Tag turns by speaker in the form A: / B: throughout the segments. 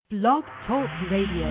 A: Blog Talk Radio.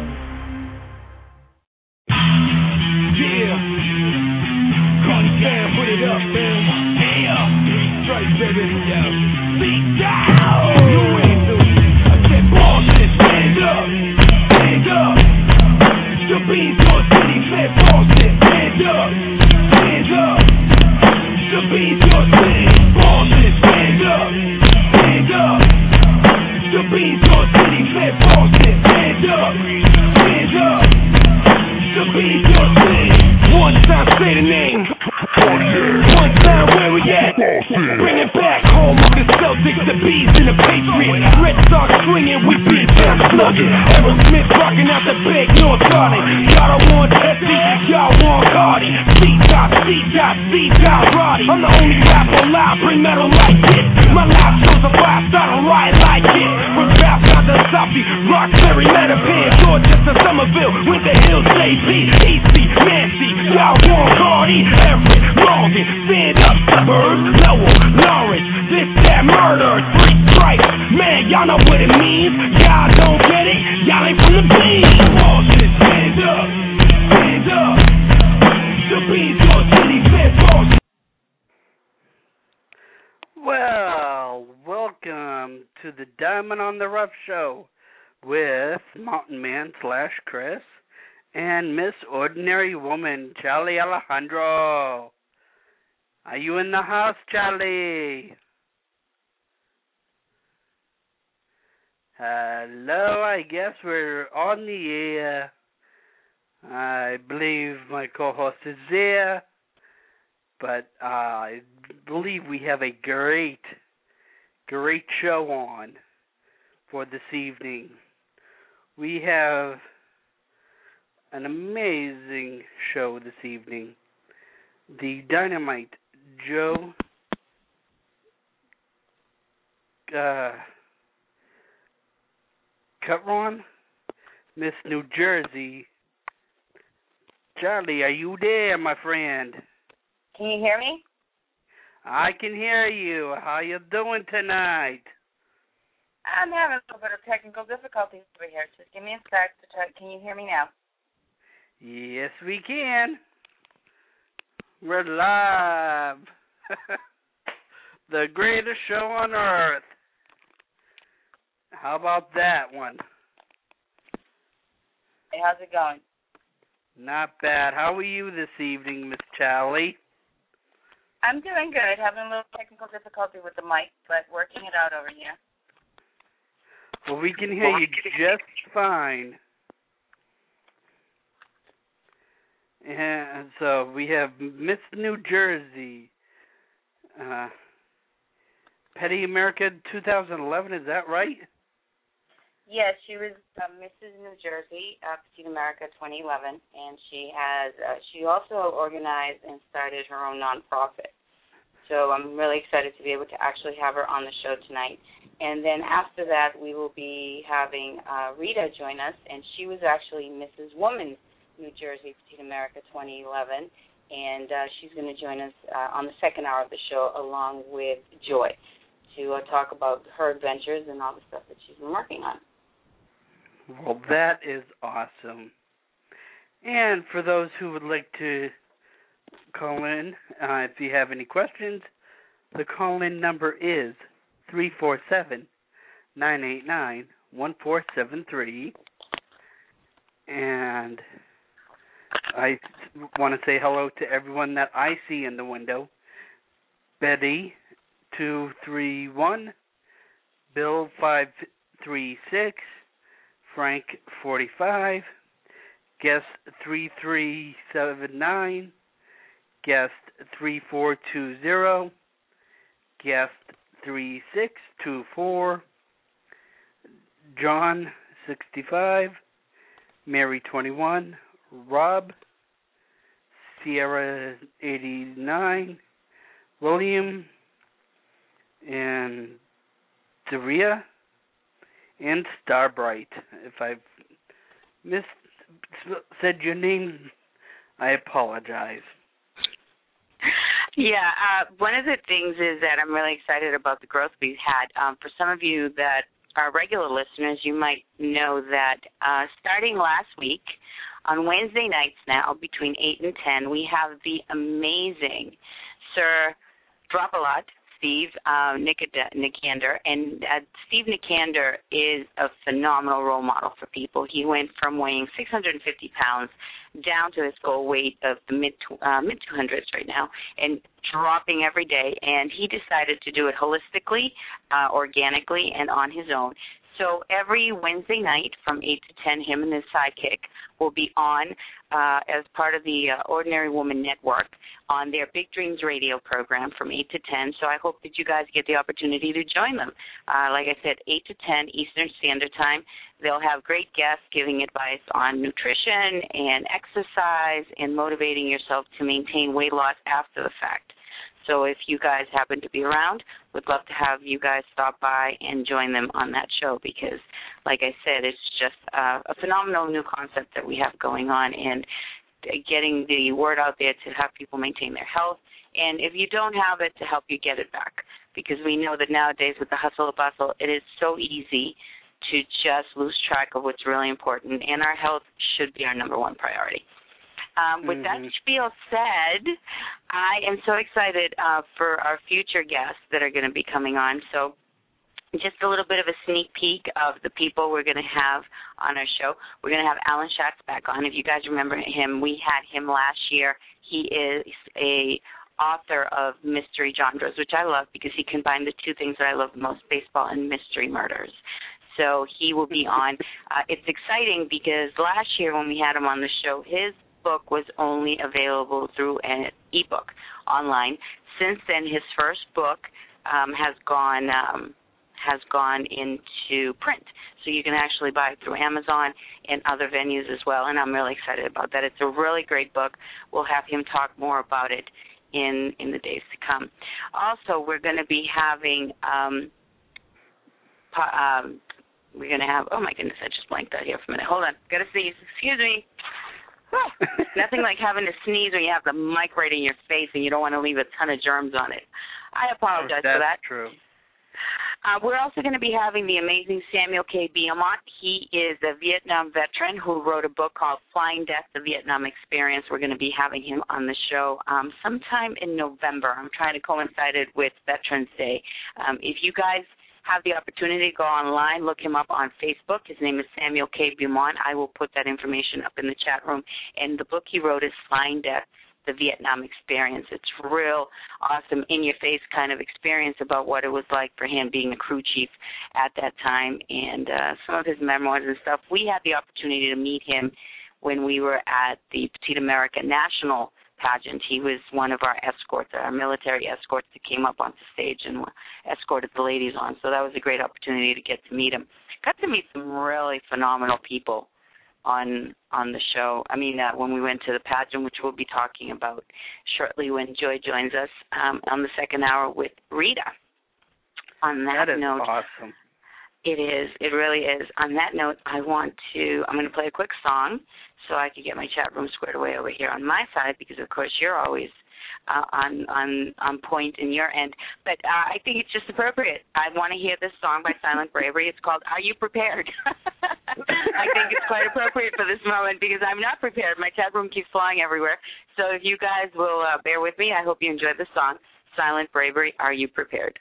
B: Yeah, Cardi Bam, put it up, man. Yeah, straight, baby. Yeah, beat down. You ain't do. I said bullshit. Stand up, stand up. The beats on city, said bullshit. Stand up, stand up. The beats on city, bullshit. Stand up, stand up. The beats on city, said bullshit. Stand up, stand up. The beats on city. One time say the name. One time where we at? Bring it back home of the Celtics, the Bees and the Patriots. Red Sox swinging, we beat down slugging. Aerosmith rocking out the big North Garden. Y'all don't want Tessie, y'all want Cardi. C-top, C-top, C-top, Roddy. I'm the only rapper alive, bring metal like this. My life shows a five-star riot like this. From Southside to Southie, Roxbury, Mattapan, Dorchester, Somerville, Winter Hills, JP, Easty, Nancy. Y'all want Cardi, Everett, Morgan, stand up, suburbs, Lowell, Lawrence, this, that, murder, 3 strikes. Man, y'all know what it means. Y'all don't get it, y'all ain't from the beat. Bullshit, stand up, stand up. The beats on city, said bullshit.
C: Well, welcome to the Diamond on the Rough show with Mountain Man / Chris and Miss Ordinary Woman, Charlie Alejandro. Are you in the house, Charlie? Hello, I guess we're on the air. I believe my co-host is there, but I believe we have a great show on for this evening. We have an amazing show this evening. The Dynamite Joe Cutron, Miss New Jersey. Charlie, are you there, my friend?
D: Can you hear me?
C: I can hear you. How you doing tonight?
D: I'm having a little bit of technical difficulties over here. Just give me a sec to try. Can you hear me now?
C: Yes, we can. We're live. The greatest show on earth. How about that one?
D: Hey, how's it going?
C: Not bad. How are you this evening, Miss Charlie?
D: I'm doing good. Having a little technical difficulty with the mic, but working it out over here.
C: Well, we can hear you just fine. And so we have Miss New Jersey, Petty America 2011. Is that right?
D: Yes, she was Mrs. New Jersey, Petite America 2011, and she also organized and started her own nonprofit. So I'm really excited to be able to actually have her on the show tonight. And then after that, we will be having Rita join us, and she was actually Mrs. Woman New Jersey, Petite America 2011, and she's going to join us on the second hour of the show along with Joy to talk about her adventures and all the stuff that she's been working on.
C: Well, that is awesome. And for those who would like to call in, if you have any questions, the call-in number is 347-989-1473. And I want to say hello to everyone that I see in the window. Betty 231, Bill 536, Frank 45, Guest 3379, Guest 3420, Guest 3624, John 65, Mary 21, Rob, Sierra 89, William, and Daria, and Starbright. If I've said your name, I apologize.
D: Yeah, one of the things is that I'm really excited about the growth we've had. For some of you that our regular listeners, you might know that starting last week, on Wednesday nights now, between 8 and 10, we have the amazing Sir Drop-A-Lot, Steve Nicander. And Steve Nicander is a phenomenal role model for people. He went from weighing 650 pounds down to his goal weight of the mid-200s right now and dropping every day. And he decided to do it holistically, organically, and on his own. So every Wednesday night from 8 to 10, him and his sidekick will be on as part of the Ordinary Woman Network on their Big Dreams radio program from 8 to 10. So I hope that you guys get the opportunity to join them. Like I said, 8 to 10 Eastern Standard Time. They'll have great guests giving advice on nutrition and exercise and motivating yourself to maintain weight loss after the fact. So if you guys happen to be around, would love to have you guys stop by and join them on that show because, like I said, it's just a phenomenal new concept that we have going on and getting the word out there to have people maintain their health. And if you don't have it, to help you get it back because we know that nowadays with the hustle and bustle, it is so easy to just lose track of what's really important, and our health should be our number one priority. With that spiel said, I am so excited for our future guests that are going to be coming on. So just a little bit of a sneak peek of the people we're going to have on our show. We're going to have Alan Schatz back on. If you guys remember him, we had him last year. He is a author of mystery genres, which I love because he combined the two things that I love the most, baseball and mystery murders. So he will be on. It's exciting because last year when we had him on the show, his book was only available through an ebook online. Since then, his first book has gone into print, so you can actually buy it through Amazon and other venues as well. And I'm really excited about that. It's a really great book. We'll have him talk more about it in the days to come. Also, we're going to be having we're going to have. Oh my goodness, I just blanked out here for a minute. Hold on, gotta sneeze. Excuse me. Nothing like having to sneeze when you have the mic right in your face and you don't want to leave a ton of germs on it. I apologize for that.
C: That's true.
D: We're also going to be having the amazing Samuel K. Beaumont. He is a Vietnam veteran who wrote a book called Flying Death, The Vietnam Experience. We're going to be having him on the show sometime in November. I'm trying to coincide it with Veterans Day. If you guys have the opportunity to go online, look him up on Facebook. His name is Samuel K. Beaumont. I will put that information up in the chat room. And the book he wrote is Flying Death, The Vietnam Experience. It's real awesome, in-your-face kind of experience about what it was like for him being a crew chief at that time and some of his memoirs and stuff. We had the opportunity to meet him when we were at the Petite America National pageant. He was one of our escorts, our military escorts that came up onto stage and escorted the ladies on. So that was a great opportunity to get to meet him. Got to meet some really phenomenal people on the show. I mean, when we went to the pageant, which we'll be talking about shortly when Joy joins us on the second hour with Rita. On that note,
C: awesome.
D: It is. It really is. On that note, I'm going to play a quick song so I can get my chat room squared away over here on my side because, of course, you're always on point in your end. But I think it's just appropriate. I want to hear this song by Silent Bravery. It's called Are You Prepared? I think it's quite appropriate for this moment because I'm not prepared. My chat room keeps flying everywhere. So if you guys will bear with me, I hope you enjoy the song, Silent Bravery, Are You Prepared?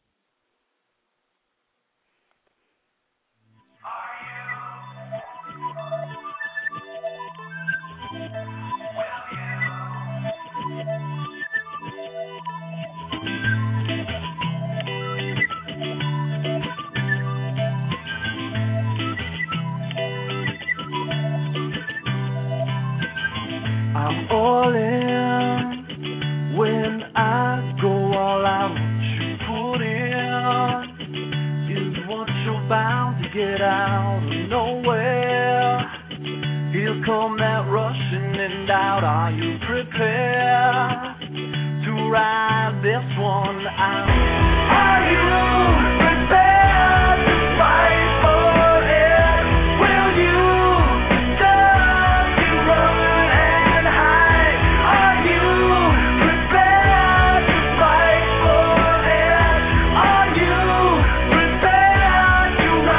B: I'm all in when I go all out. What you put in is what you're bound to get out of nowhere. Here come that rushing and doubt. Are you prepared to ride this one out? Are you prepared to fight for it? Will you start to run and hide? Are you prepared to fight for it? Are you prepared to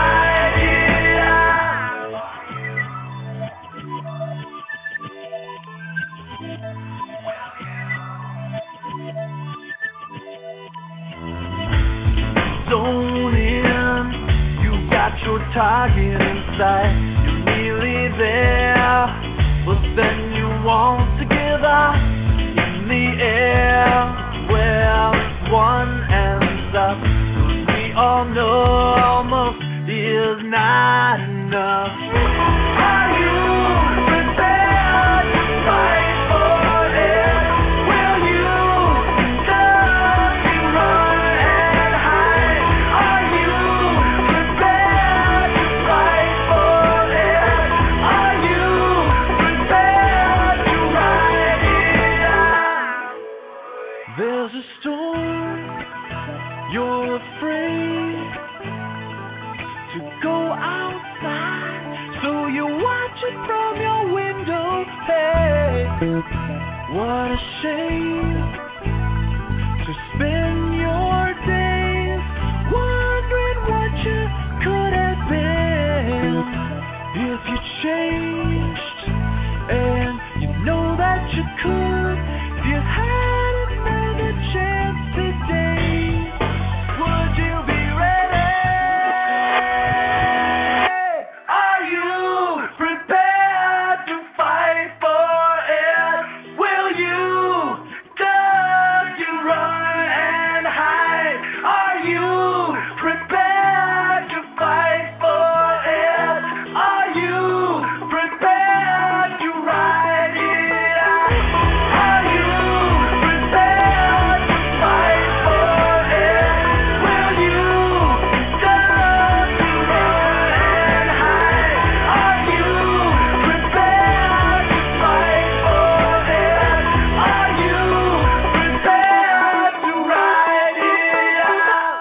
B: target in sight. You're nearly there, but then you won't together in the air. Where one ends up, 'cause we all know almost is not enough. Are you prepared to fight for it? Will you duck and run and hide? Are you prepared to fight for it? Are you prepared to ride it out? There's a storm, you're afraid to go outside, so you watch it from your window. Hey, what a shame to spend your days wondering what you could have been if you changed, and you know that you could if you had another chance today. Would you be ready? Are you prepared to fight for it? Will you duck, you run and hide? Are you prepared to fight for it? Are you prepared to ride it out? Are you prepared to fight for it? Will you duck, you run and hide? Are you prepared to fight for it? Are you prepared to ride it out?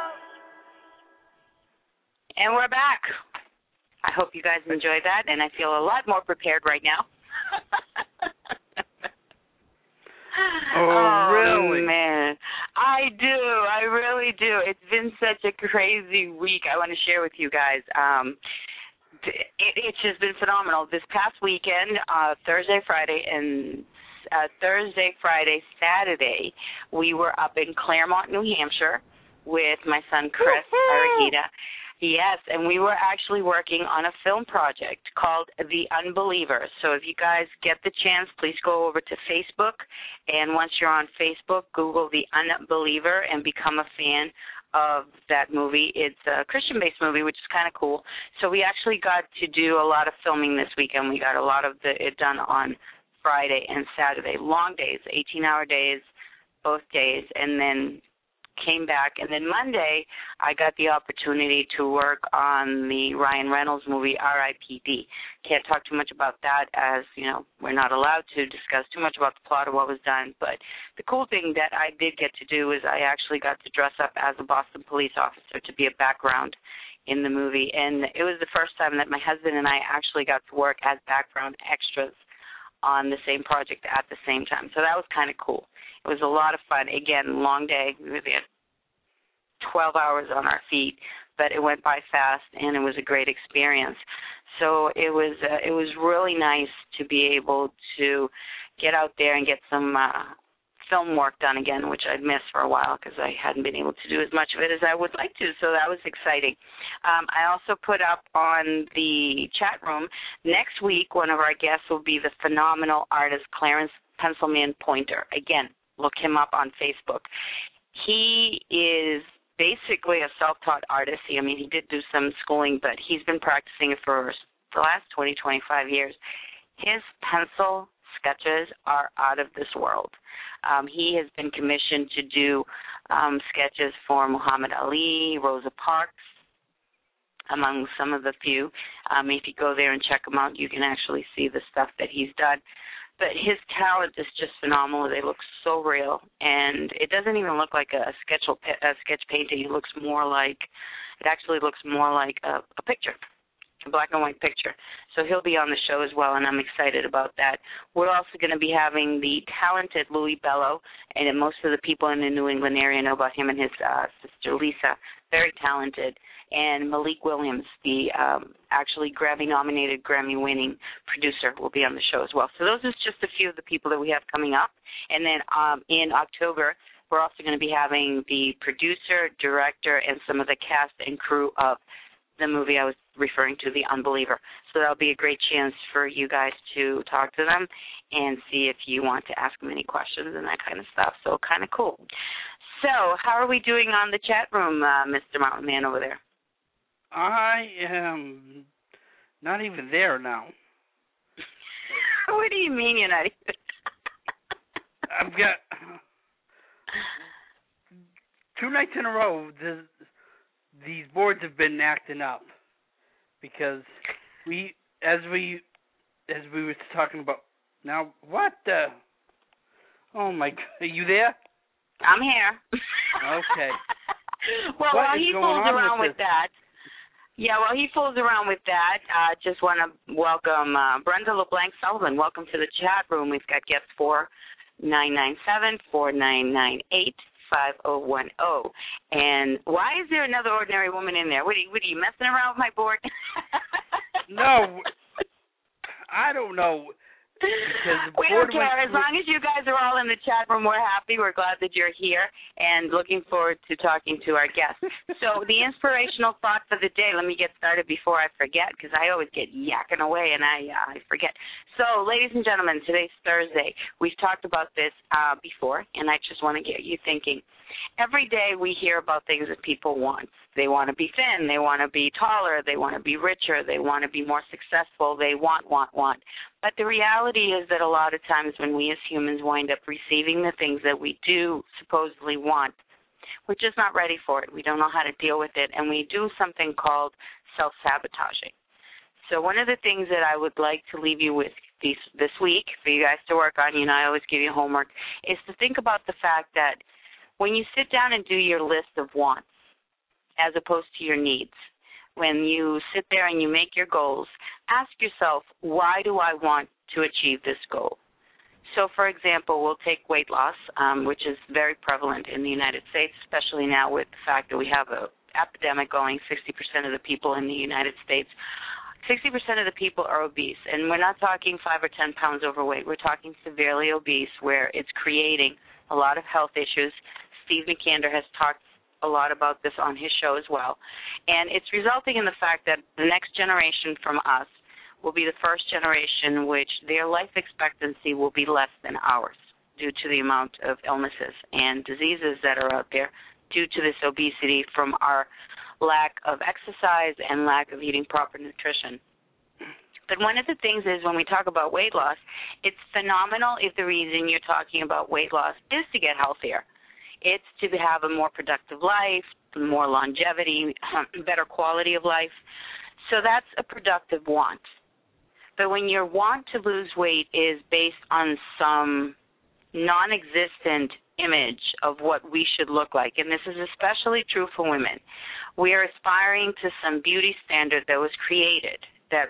D: And we're back. I hope you guys enjoyed that, and I feel a lot more prepared right now.
C: Oh, really?
D: Man. I do. I really do. It's been such a crazy week. I want to share with you guys. It's just been phenomenal. This past weekend, Thursday, Friday, Saturday, we were up in Claremont, New Hampshire with my son, Chris Arahita. Yes, and we were actually working on a film project called The Unbeliever. So if you guys get the chance, please go over to Facebook, and once you're on Facebook, Google The Unbeliever and become a fan of that movie. It's a Christian-based movie, which is kind of cool. So we actually got to do a lot of filming this weekend. We got a lot of it done on Friday and Saturday. Long days, 18-hour days, both days, and then came back. And then Monday, I got the opportunity to work on the Ryan Reynolds movie, R.I.P.D. Can't talk too much about that, as, you know, we're not allowed to discuss too much about the plot or what was done. But the cool thing that I did get to do is I actually got to dress up as a Boston police officer to be a background in the movie. And it was the first time that my husband and I actually got to work as background extras on the same project at the same time. So that was kind of cool. It was a lot of fun. Again, long day. We had 12 hours on our feet, but it went by fast, and it was a great experience. So it was really nice to be able to get out there and get some film work done again, which I'd missed for a while because I hadn't been able to do as much of it as I would like to. So that was exciting. I also put up on the chat room, next week one of our guests will be the phenomenal artist Clarence Pencilman Pointer. Again, look him up on Facebook. He is basically a self-taught artist. I mean, he did do some schooling, but he's been practicing it for the last 20, 25 years. His pencil sketches are out of this world. He has been commissioned to do sketches for Muhammad Ali, Rosa Parks, among some of the few. If you go there and check him out, you can actually see the stuff that he's done. But his talent is just phenomenal. They look so real, and it doesn't even look like a sketch painting. It actually looks more like a picture, a black and white picture. So he'll be on the show as well, and I'm excited about that. We're also going to be having the talented Louis Bello, and most of the people in the New England area know about him and his sister Lisa, very talented. And Malik Williams, the actually Grammy-nominated, Grammy-winning producer, will be on the show as well. So those are just a few of the people that we have coming up. And then in October, we're also going to be having the producer, director, and some of the cast and crew of the movie I was referring to, The Unbeliever. So that'll be a great chance for you guys to talk to them and see if you want to ask them any questions and that kind of stuff. So kind of cool. So how are we doing on the chat room, Mr. Mountain Man over there?
C: I am not even there now.
D: What do you mean you're not even?
C: I've got 2 nights in a row. These boards have been acting up because as we were talking about now. What the? Oh my God! Are you there?
D: I'm here.
C: Okay.
D: Well, while he fools around with that. Yeah, while he fools around with that, just want to welcome Brenda LeBlanc Sullivan. Welcome to the chat room. We've got guest 4997-4998-5010. And why is there another ordinary woman in there? What are you messing around with my board?
C: No, I don't know.
D: We don't care. As long as you guys are all in the chat room, we're happy. We're glad that you're here and looking forward to talking to our guests. So the inspirational thought for the day, let me get started before I forget because I always get yakking away and I forget. So, ladies and gentlemen, today's Thursday. We've talked about this before, and I just want to get you thinking. Every day we hear about things that people want. They want to be thin. They want to be taller. They want to be richer. They want to be more successful. They want. But the reality is that a lot of times when we as humans wind up receiving the things that we do supposedly want, we're just not ready for it. We don't know how to deal with it, and we do something called self-sabotaging. So one of the things that I would like to leave you with this week for you guys to work on, I always give you homework, is to think about the fact that when you sit down and do your list of wants as opposed to your needs, when you sit there and you make your goals, ask yourself, why do I want to achieve this goal? So, for example, we'll take weight loss, which is very prevalent in the United States, especially now with the fact that we have an epidemic going. 60% of the people in the United States, 60% of the people are obese. And we're not talking 5 or 10 pounds overweight. We're talking severely obese, where it's creating a lot of health issues. Steve McAnder has talked a lot about this on his show as well. And it's resulting in the fact that the next generation from us will be the first generation which their life expectancy will be less than ours due to the amount of illnesses and diseases that are out there due to this obesity from our lack of exercise and lack of eating proper nutrition. But one of the things is when we talk about weight loss, it's phenomenal if the reason you're talking about weight loss is to get healthier. It's to have a more productive life, more longevity, better quality of life. So that's a productive want. But when your want to lose weight is based on some non-existent image of what we should look like, and this is especially true for women, we are aspiring to some beauty standard that was created, that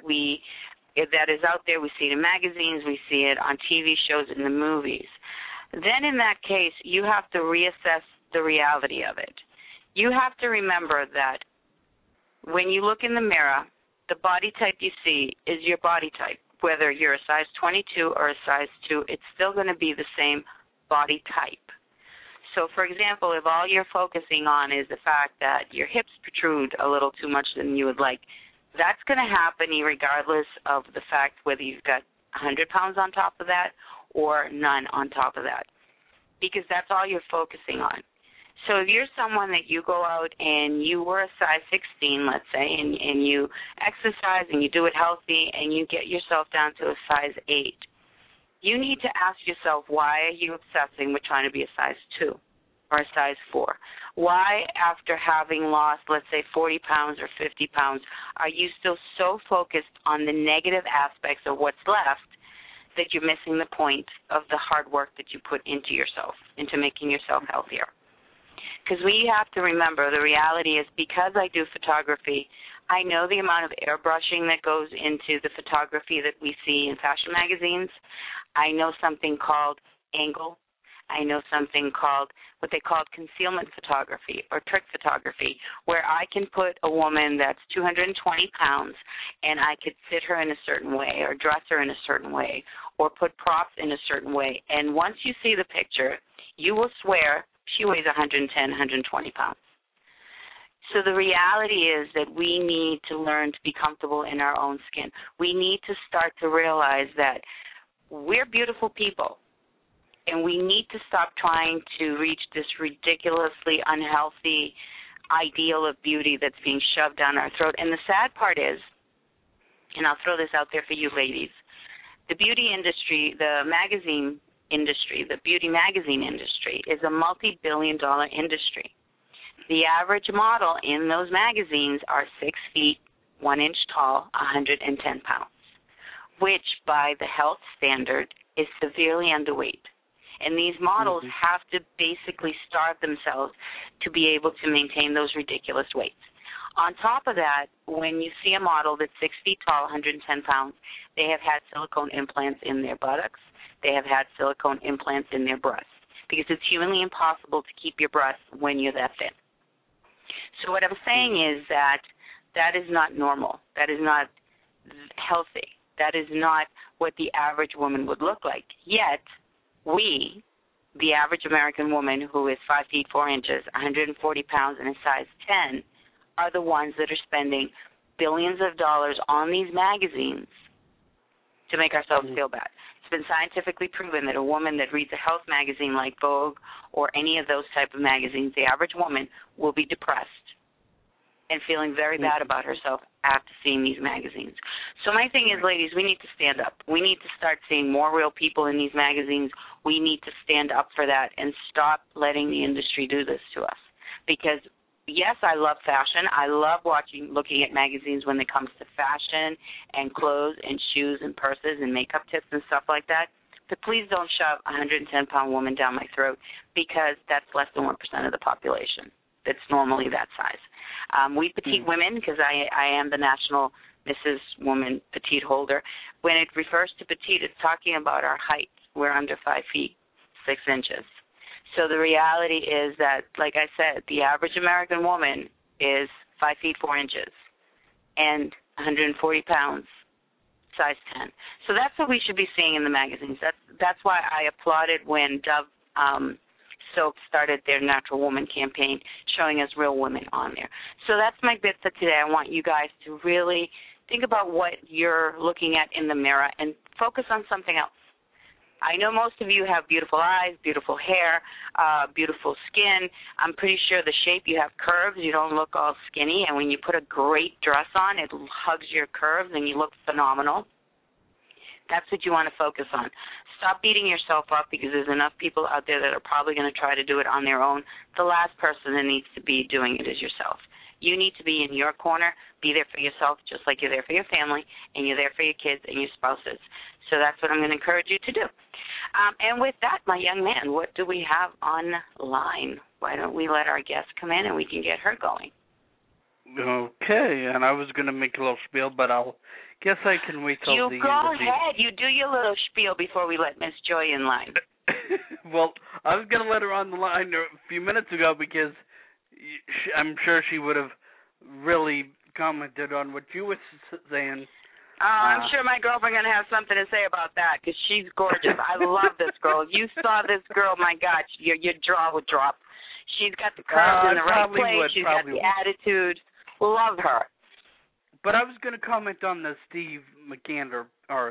D: is out there. We see it in magazines, we see it on TV shows, in the movies. Then in that case, you have to reassess the reality of it. You have to remember that when you look in the mirror, the body type you see is your body type. Whether you're a size 22 or a size 2, it's still going to be the same body type. So, for example, if all you're focusing on is the fact that your hips protrude a little too much than you would like, that's going to happen regardless of the fact whether you've got 100 pounds on top of that or none on top of that, because that's all you're focusing on. So if you're someone that you go out and you were a size 16, let's say, and you exercise and you do it healthy and you get yourself down to a size 8, you need to ask yourself, why are you obsessing with trying to be a size 2 or a size 4? Why, after having lost, let's say, 40 pounds or 50 pounds, are you still so focused on the negative aspects of what's left that you're missing the point of the hard work that you put into yourself, into making yourself healthier? Because we have to remember, the reality is, because I do photography, I know the amount of airbrushing that goes into the photography that we see in fashion magazines. I know something called angle. I know something called what they call concealment photography or trick photography, where I can put a woman that's 220 pounds and I could sit her in a certain way or dress her in a certain way or put props in a certain way. And once you see the picture, you will swear she weighs 110, 120 pounds. So the reality is that we need to learn to be comfortable in our own skin. We need to start to realize that we're beautiful people, and we need to stop trying to reach this ridiculously unhealthy ideal of beauty that's being shoved down our throat. And the sad part is, and I'll throw this out there for you ladies, the beauty industry, the magazine industry, the beauty magazine industry is a multi-billion-dollar industry. The average model in those magazines are 6 feet, 1 inch tall, 110 pounds, which by the health standard is severely underweight. And these models have to basically starve themselves to be able to maintain those ridiculous weights. On top of that, when you see a model that's 6 feet tall, 110 pounds, they have had silicone implants in their buttocks. They have had silicone implants in their breasts because it's humanly impossible to keep your breasts when you're that thin. So what I'm saying is that that is not normal. That is not healthy. That is not what the average woman would look like. Yet, we, the average American woman who is 5 feet 4 inches, 140 pounds, and a size 10, are the ones that are spending billions of dollars on these magazines to make ourselves feel bad. It's been scientifically proven that a woman that reads a health magazine like Vogue or any of those type of magazines, the average woman will be depressed and feeling very bad about herself after seeing these magazines. So my thing is, ladies, we need to stand up. We need to start seeing more real people in these magazines. We need to stand up for that and stop letting the industry do this to us. Because, yes, I love fashion. I love looking at magazines when it comes to fashion and clothes and shoes and purses and makeup tips and stuff like that. But please don't shove a 110-pound woman down my throat, because that's less than 1% of the population that's normally that size. We petite women, because I am the national Mrs. Woman petite holder, when it refers to petite, it's talking about our height. We're under 5 feet 6 inches. So the reality is that, like I said, the average American woman is 5 feet 4 inches and 140 pounds, size 10. So that's what we should be seeing in the magazines. That's why I applauded when Dove Soap started their Natural Woman campaign, showing us real women on there. So that's my bit for today. I want you guys to really think about what you're looking at in the mirror and focus on something else. I know most of you have beautiful eyes, beautiful hair, beautiful skin. I'm pretty sure the shape, you have curves. You don't look all skinny. And when you put a great dress on, it hugs your curves and you look phenomenal. That's what you want to focus on. Stop beating yourself up, because there's enough people out there that are probably going to try to do it on their own. The last person that needs to be doing it is yourself. You need to be in your corner, be there for yourself, just like you're there for your family, and you're there for your kids and your spouses. So that's what I'm going to encourage you to do. And with that, my young man, what do we have online? Why don't we let our guest come in and we can get her going?
C: Okay, and I was going to make a little spiel, but I'll guess I can wait till the end.
D: You go ahead. You do your little spiel before we let Miss Joy in line.
C: Well, I was going to let her on the line a few minutes ago, because I'm sure she would have really commented on what you were saying.
D: I'm sure my girlfriend going to have something to say about that, because she's gorgeous. I love this girl. If you saw this girl, my God, your jaw would drop. She's got the curves in the right place. She's got the attitude. Love her.
C: But I was going to comment on the Steve Nicander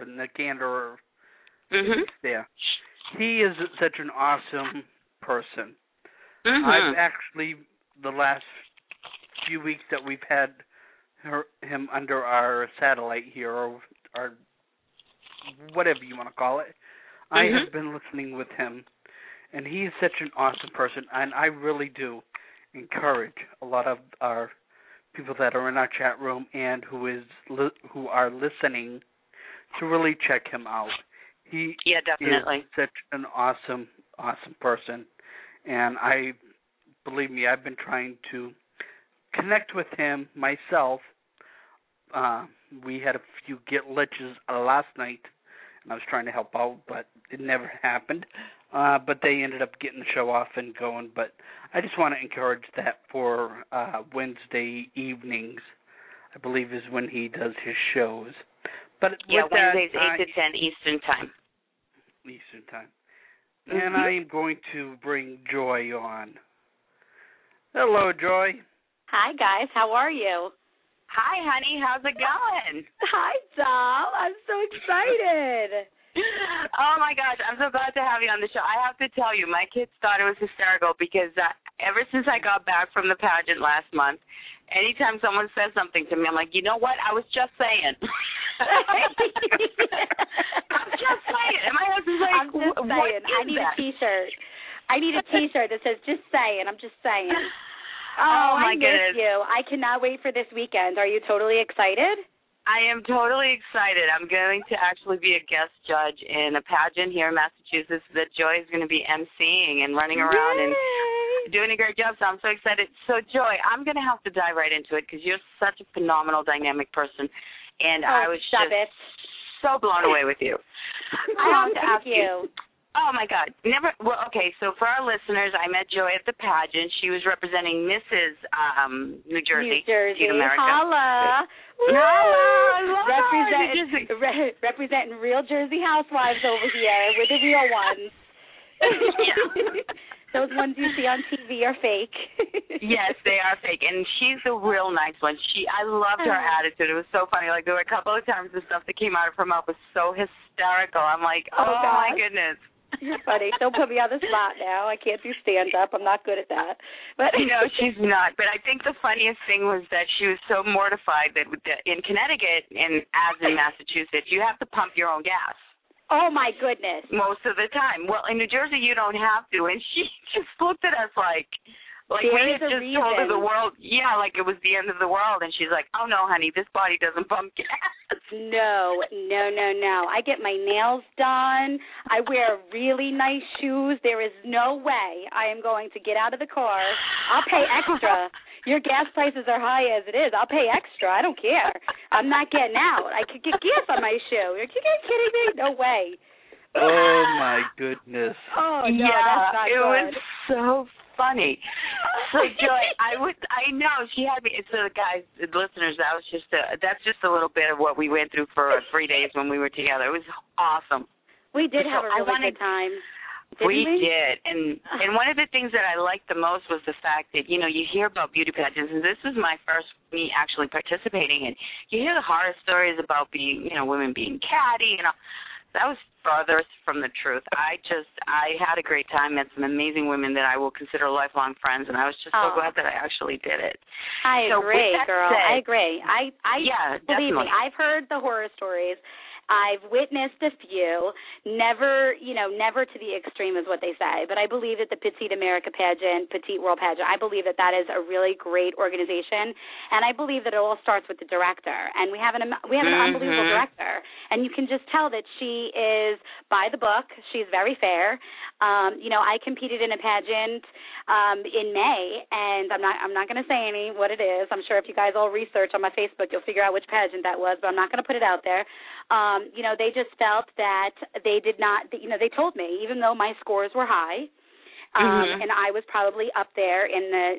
C: there. He is such an awesome person. I've actually, the last few weeks that we've had him under our satellite here, or whatever you want to call it, I have been listening with him, and he's such an awesome person, and I really do encourage a lot of our people that are in our chat room and who are listening to really check him out. He
D: definitely
C: is such an awesome person, and believe me, I've been trying to connect with him myself. We had a few glitches last night, and I was trying to help out, but it never happened. But they ended up getting the show off and going. But I just want to encourage that for Wednesday evenings, I believe, is when he does his shows. But
D: Wednesdays 8 to 10 Eastern Time.
C: Eastern Time. And I am going to bring Joy on. Hello, Joy.
E: Hi, guys. How are you?
D: Hi, honey. How's it going?
E: Hi, doll. I'm so excited.
D: Oh, my gosh. I'm so glad to have you on the show. I have to tell you, my kids thought it was hysterical because ever since I got back from the pageant last month, anytime someone says something to me, I'm like, you know what? I was just saying. I'm just saying. And my husband's like,
E: I'm just saying. I need a T-shirt. I need a T-shirt that says, just saying. I'm just saying. Oh,
D: my
E: I miss you. I cannot wait for this weekend. Are you totally excited?
D: I am totally excited. I'm going to actually be a guest judge in a pageant here in Massachusetts that Joy is going to be emceeing and running around and doing a great job, so I'm so excited. So, Joy, I'm going to have to dive right into it because you're such a phenomenal, dynamic person, and I was just so blown away with you. I have to ask you. Oh, my God. Well, okay, so for our listeners, I met Joy at the pageant. She was representing Mrs. New Jersey. America.
E: Holla.
D: Holla.
E: Representing real Jersey housewives over here. We're the real ones. Those ones you see on TV are fake.
D: Yes, they are fake, and she's a real nice one. I loved her attitude. It was so funny. Like, there were a couple of times the stuff that came out of her mouth was so hysterical. I'm like, oh my goodness.
E: You're funny. Don't put me on the spot now. I can't do stand-up. I'm not good at that. But
D: no, she's not. But I think the funniest thing was that she was so mortified that in Connecticut and as in Massachusetts, you have to pump your own gas.
E: Oh, my goodness.
D: Most of the time. Well, in New Jersey, you don't have to. And she just looked at us like we had just told her the world, like it was the end of the world. And she's like, oh, no, honey, this body doesn't pump gas.
E: No. I get my nails done. I wear really nice shoes. There is no way I am going to get out of the car. I'll pay extra. Your gas prices are high as it is. I'll pay extra. I don't care. I'm not getting out. I could get gas on my shoe. Are you kidding me? No way.
C: Oh, my goodness.
E: Oh, no, that's not
D: it
E: good.
D: Was so funny. So, Joy, I know she had me. So, guys, listeners, that's just a little bit of what we went through for 3 days when we were together. It was awesome.
E: We did have a really good time.
D: We did. And one of the things that I liked the most was the fact that, you hear about beauty pageants, and this was my first me actually participating in. You hear the horror stories about being, women being catty, That was farthest from the truth. I had a great time, met some amazing women that I will consider lifelong friends, and I was just so glad that I actually did it.
E: I agree, girl. I agree. Believe
D: definitely.
E: me, I've heard the horror stories. I've witnessed a few, never to the extreme is what they say, but I believe that the Petite America pageant, Petite World pageant, I believe that is a really great organization, and I believe that it all starts with the director, and we have an unbelievable director, and you can just tell that she is by the book. She's very fair. I competed in a pageant in May, and I'm not going to say what it is. I'm sure if you guys all research on my Facebook, you'll figure out which pageant that was, but I'm not going to put it out there. They just felt that they did not, they told me, even though my scores were high, and I was probably up there in the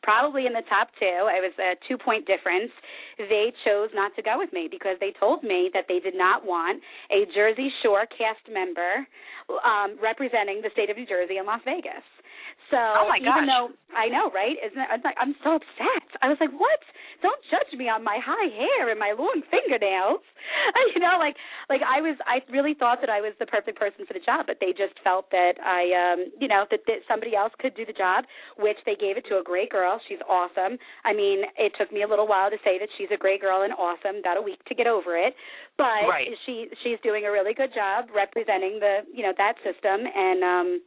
E: top two, I was a 2-point difference, they chose not to go with me because they told me that they did not want a Jersey Shore cast member representing the state of New Jersey and Las Vegas. So even though I know, right? I'm so upset. I was like, what? Don't judge me on my high hair and my long fingernails. I really thought that I was the perfect person for the job, but they just felt that that somebody else could do the job, which they gave it to a great girl. She's awesome. I mean, it took me a little while to say that she's a great girl and awesome. About a week to get over it, but she's doing a really good job representing that system, and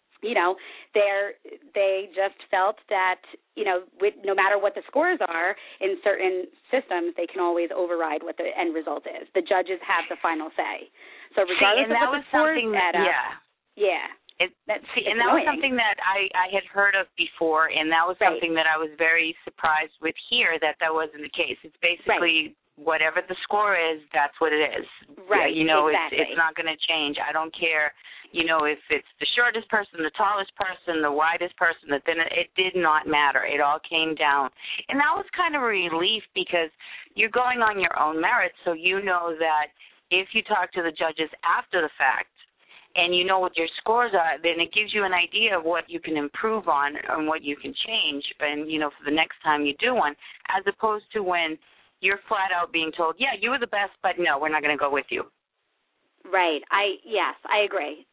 E: they just felt that, no matter what the scores are in certain systems, they can always override what the end result is. The judges have the final say. So regardless of what the scores add up.
D: That was something that I had heard of before, and that was something that I was very surprised with here, that wasn't the case. It's basically whatever the score is, that's what it is.
E: Right, exactly.
D: It's not going to change. I don't care, if it's the shortest person, the tallest person, the widest person, then it did not matter. It all came down. And that was kind of a relief because you're going on your own merit, so you know that if you talk to the judges after the fact, and you know what your scores are, then it gives you an idea of what you can improve on and what you can change, and, for the next time you do one, as opposed to when you're flat out being told, yeah, you were the best, but no, we're not going to go with you.
E: Right. Yes, I agree.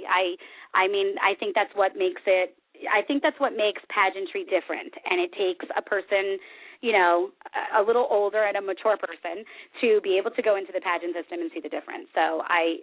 E: I mean, I think that's what makes pageantry different, and it takes a person, a little older and a mature person to be able to go into the pageant system and see the difference. So I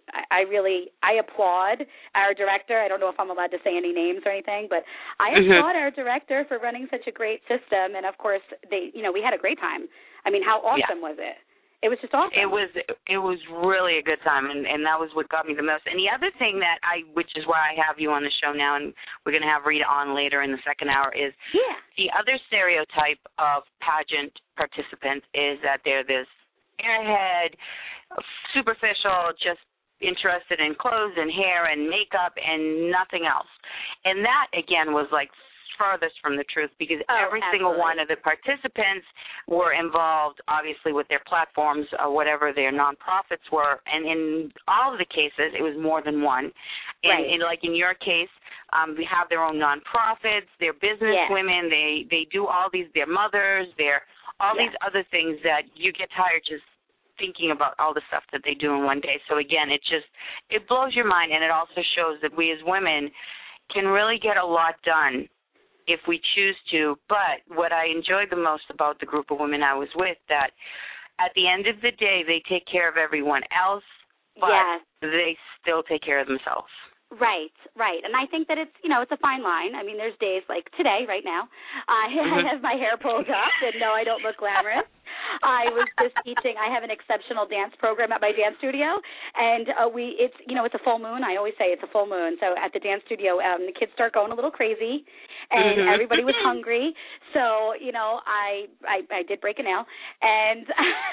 E: applaud our director. I don't know if I'm allowed to say any names or anything, but I applaud our director for running such a great system. And of course, we had a great time. I mean, how awesome was it? It was just awesome.
D: It was really a good time, and that was what got me the most. And the other thing which is why I have you on the show now, and we're going to have Rita on later in the second hour, is the other stereotype of pageant participants is that they're this airhead, superficial, just interested in clothes and hair and makeup and nothing else. And that, again, was like furthest from the truth, because every single one of the participants were involved, obviously, with their platforms or whatever their nonprofits were, and in all of the cases, it was more than one. And like in your case, they have their own nonprofits, they're business women, they do all these, they're mothers, they're all these other things that you get tired just thinking about all the stuff that they do in one day. So again, it blows your mind, and it also shows that we as women can really get a lot done if we choose to. But what I enjoyed the most about the group of women I was with, that at the end of the day, they take care of everyone else, but they still take care of themselves.
E: Right. And I think that it's a fine line. I mean, there's days like today, right now, I have my hair pulled up, and no, I don't look glamorous. I was just teaching. I have an exceptional dance program at my dance studio, and it's a full moon. I always say it's a full moon. So at the dance studio, the kids start going a little crazy, and everybody was hungry. So I did break a nail, and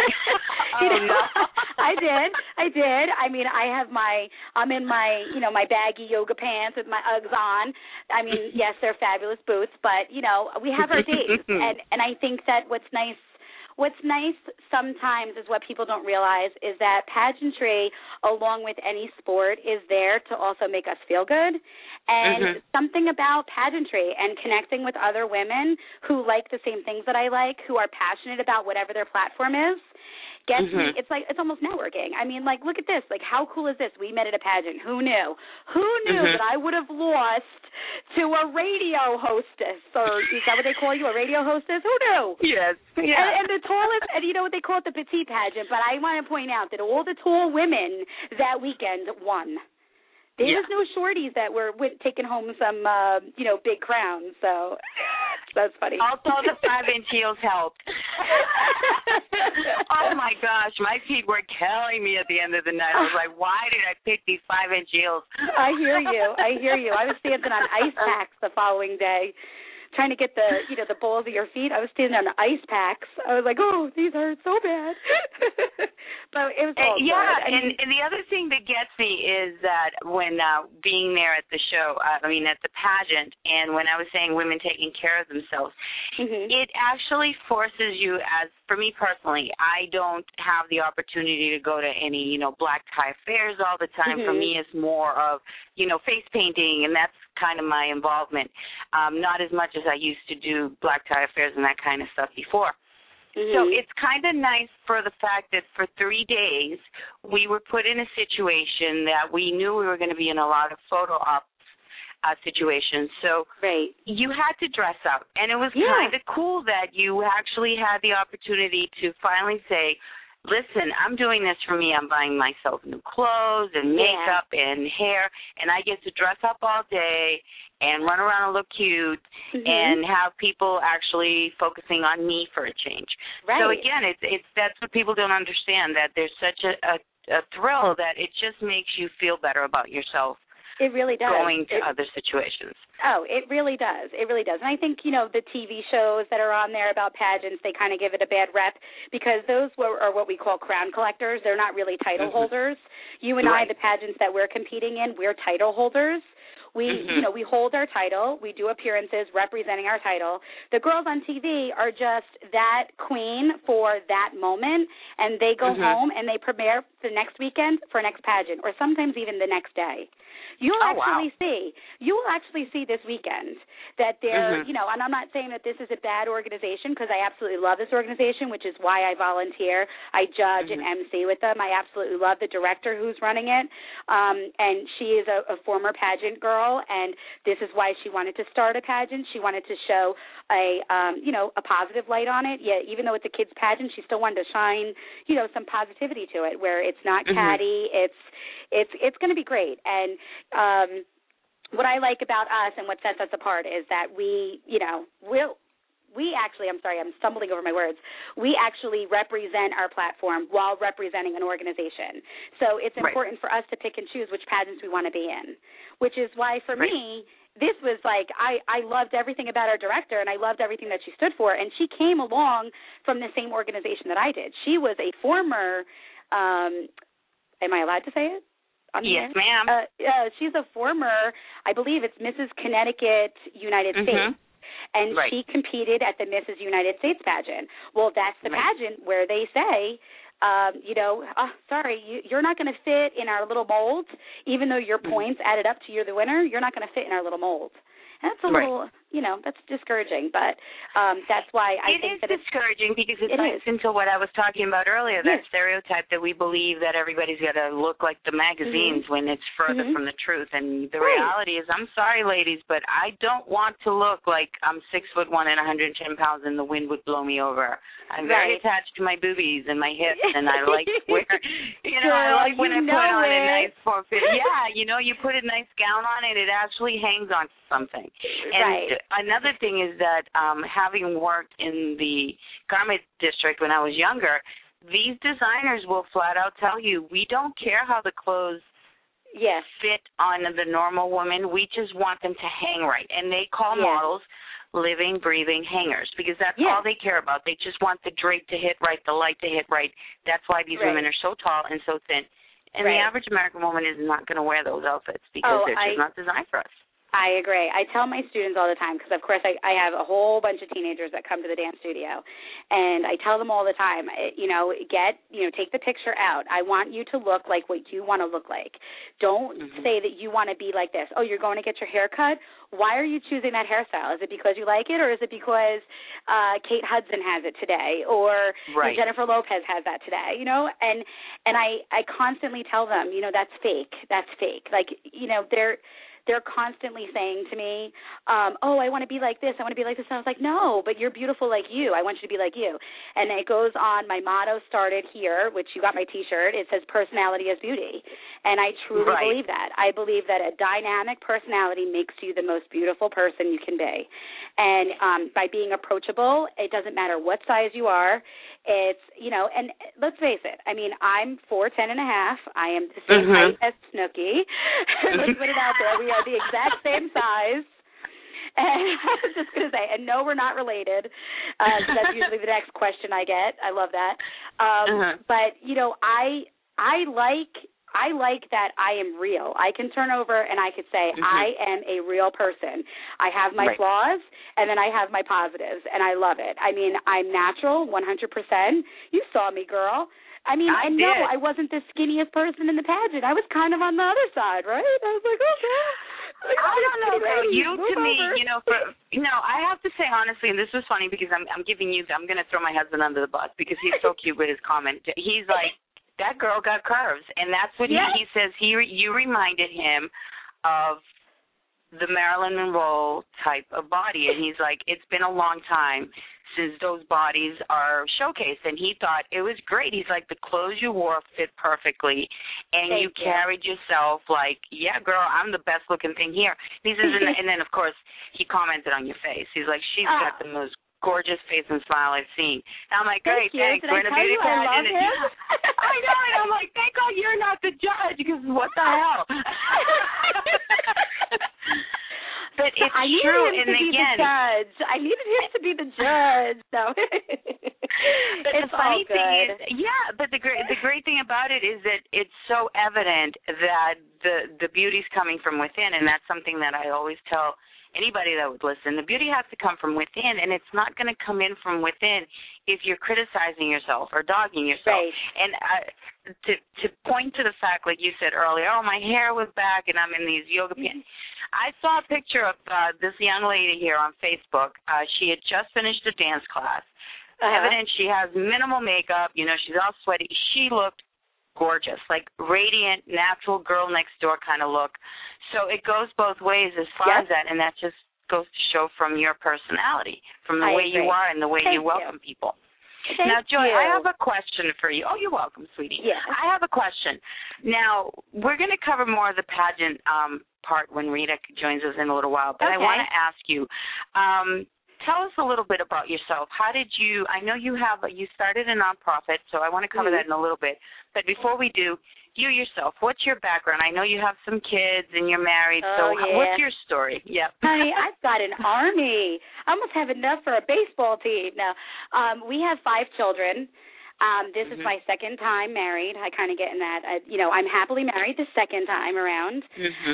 E: I did. I mean, I'm in my baggy yoga pants with my Uggs on. I mean, yes, they're fabulous boots, but we have our days, and I think that what's nice sometimes is what people don't realize is that pageantry, along with any sport, is there to also make us feel good. And something about pageantry and connecting with other women who like the same things that I like, who are passionate about whatever their platform is, gets me. It's almost networking. I mean, look at this. How cool is this? We met at a pageant. Who knew? Who knew that I would have lost to a radio hostess? Or is that what they call you, a radio hostess? Who knew?
D: Yes. Yeah.
E: And the tallest, and you know what they call it, the petite pageant. But I want to point out that all the tall women that weekend won. There was no shorties that were taking home some, big crowns. So that's funny.
D: Also, the 5-inch heels helped. Oh, my gosh. My feet were killing me at the end of the night. I was like, why did I pick these 5-inch heels?
E: I hear you. I was standing on ice packs the following day, trying to get the balls of your feet. I was standing on the ice packs. I was like, oh, these hurt so bad. But it was all good.
D: And the other thing that gets me is that when being there at the show, at the pageant, and when I was saying women taking care of themselves, it actually forces you, for me personally, I don't have the opportunity to go to any, black tie affairs all the time. For me, it's more of, face painting, and that's kind of my involvement. Not as much as I used to do black tie affairs and that kind of stuff before. So it's kind of nice for the fact that for 3 days we were put in a situation that we knew we were going to be in a lot of photo op situations. So you had to dress up, and it was kind of cool that you actually had the opportunity to finally say, listen, I'm doing this for me. I'm buying myself new clothes and makeup and hair, and I get to dress up all day and run around and look cute and have people actually focusing on me for a change. So, again, it's that's what people don't understand, that there's such a thrill that it just makes you feel better about yourself.
E: It really does.
D: Going to other situations.
E: Oh, it really does. It really does. And I think, the TV shows that are on there about pageants, they kind of give it a bad rep because those are what we call crown collectors. They're not really title holders. You and I, the pageants that we're competing in, we're title holders. We, you know, we hold our title. We do appearances representing our title. The girls on TV are just that queen for that moment, and they go home and they prepare the next weekend for next pageant, or sometimes even the next day. You will actually see this weekend that they're, you know, and I'm not saying that this is a bad organization, because I absolutely love this organization, which is why I volunteer. I judge and MC with them. I absolutely love the director who's running it, and she is a former pageant girl, and this is why she wanted to start a pageant. She wanted to show a positive light on it. Yeah, even though it's a kids pageant, she still wanted to shine, you know, some positivity to it, where it's not catty. It's going to be great. And what I like about us and what sets us apart is that we actually, I'm sorry, I'm stumbling over my words. We actually represent our platform while representing an organization. So it's important for us to pick and choose which pageants we want to be in, which is why for me, this was like, I loved everything about our director, and I loved everything that she stood for, and she came along from the same organization that I did. She was a former, am I allowed to say it?
D: Yes, ma'am.
E: She's a former, I believe it's Mrs. Connecticut United States. And she competed at the Mrs. United States pageant. Well, that's the pageant where they say, sorry, you're not going to fit in our little mold, even though your points added up to you're the winner. You're not going to fit in our little mold. And that's a little, that's discouraging. But that's why I think that
D: it's discouraging, because it ties into what I was talking about earlier, that stereotype that we believe that everybody's got to look like the magazines when it's further from the truth. And the reality is, I'm sorry, ladies, but I don't want to look like I'm 6'1" and 110 pounds and the wind would blow me over. I'm very attached to my boobies and my hips, and I like when I put on a nice form fit. Yeah, you put a nice gown on it, it actually hangs on something. And another thing is that having worked in the garment district when I was younger, these designers will flat out tell you, we don't care how the clothes fit on the normal woman. We just want them to hang right. And they call models living, breathing hangers, because that's all they care about. They just want the drape to hit right, the light to hit right. That's why these women are so tall and so thin. And the average American woman is not going to wear those outfits because they're just not designed for us.
E: I agree. I tell my students all the time, because, of course, I have a whole bunch of teenagers that come to the dance studio, and I tell them all the time, take the picture out. I want you to look like what you want to look like. Don't say that you want to be like this. Oh, you're going to get your hair cut? Why are you choosing that hairstyle? Is it because you like it, or is it because Kate Hudson has it today, or Jennifer Lopez has that today? And I constantly tell them, that's fake. That's fake. Like, they're constantly saying to me, I want to be like this, I want to be like this. And I was like, no, but you're beautiful like you. I want you to be like you. And it goes on, my motto started here, which you got my T-shirt. It says personality is beauty. And I truly believe that. I believe that a dynamic personality makes you the most beautiful person you can be. And by being approachable, it doesn't matter what size you are. It's, and let's face it, I mean, I'm 4'10.5". I am the same height as Snooki. Let's put it out there. We are the exact same size. And I was just going to say, and no, we're not related. That's usually the next question I get. I love that. But, I like that I am real. I can turn over and I could say I am a real person. I have my flaws, and then I have my positives, and I love it. I mean, I'm natural 100%. You saw me, girl. I mean, no, I wasn't the skinniest person in the pageant. I was kind of on the other side, right? I was like, okay.
D: I don't know, girl. You, to me, I have to say honestly, and this was funny because I'm going to throw my husband under the bus because he's so cute with his comment. He's like, that girl got curves, and that's what he says. You reminded him of the Marilyn Monroe type of body, and he's like, it's been a long time since those bodies are showcased, and he thought it was great. He's like, the clothes you wore fit perfectly, and you carried yourself like, yeah, girl, I'm the best looking thing here. He says, and then of course he commented on your face. He's like, she's got the most gorgeous face and smile I've seen. And I'm like, great, thanks. We're in a beauty pageant. I know, and I'm like, thank God you're not the judge, because what the hell? But it's true, and again,
E: I needed him to be the judge. So
D: but the funny thing but the great thing about it is that it's so evident that the beauty's coming from within, and that's something that I always tell anybody that would listen. The beauty has to come from within, and it's not going to come in from within if you're criticizing yourself or dogging yourself.
E: Right.
D: And to point to the fact, like you said earlier, oh, my hair was back and I'm in these yoga pants. I saw a picture of this young lady here on Facebook. She had just finished a dance class. Evident she has minimal makeup. You know, she's all sweaty. She looked gorgeous, like radiant, natural girl next door kind of look. So it goes both ways as far as that, and that just goes to show from your personality, from the way you are and the way you welcome people. Now, Joy, I have a question for you. Oh, you're welcome, sweetie.
E: Yeah.
D: I have a question. Now, we're going to cover more of the pageant part when Rita joins us in a little while, but I want to ask you, tell us a little bit about yourself. How did you, I know you started a nonprofit, so I want to cover that in a little bit. But before we do, you yourself, what's your background? I know you have some kids and you're married, what's your story? Yep.
E: Honey, I've got an army. I almost have enough for a baseball team. Now, we have 5 children. This is my second time married. I kind of get in that. I'm happily married the second time around.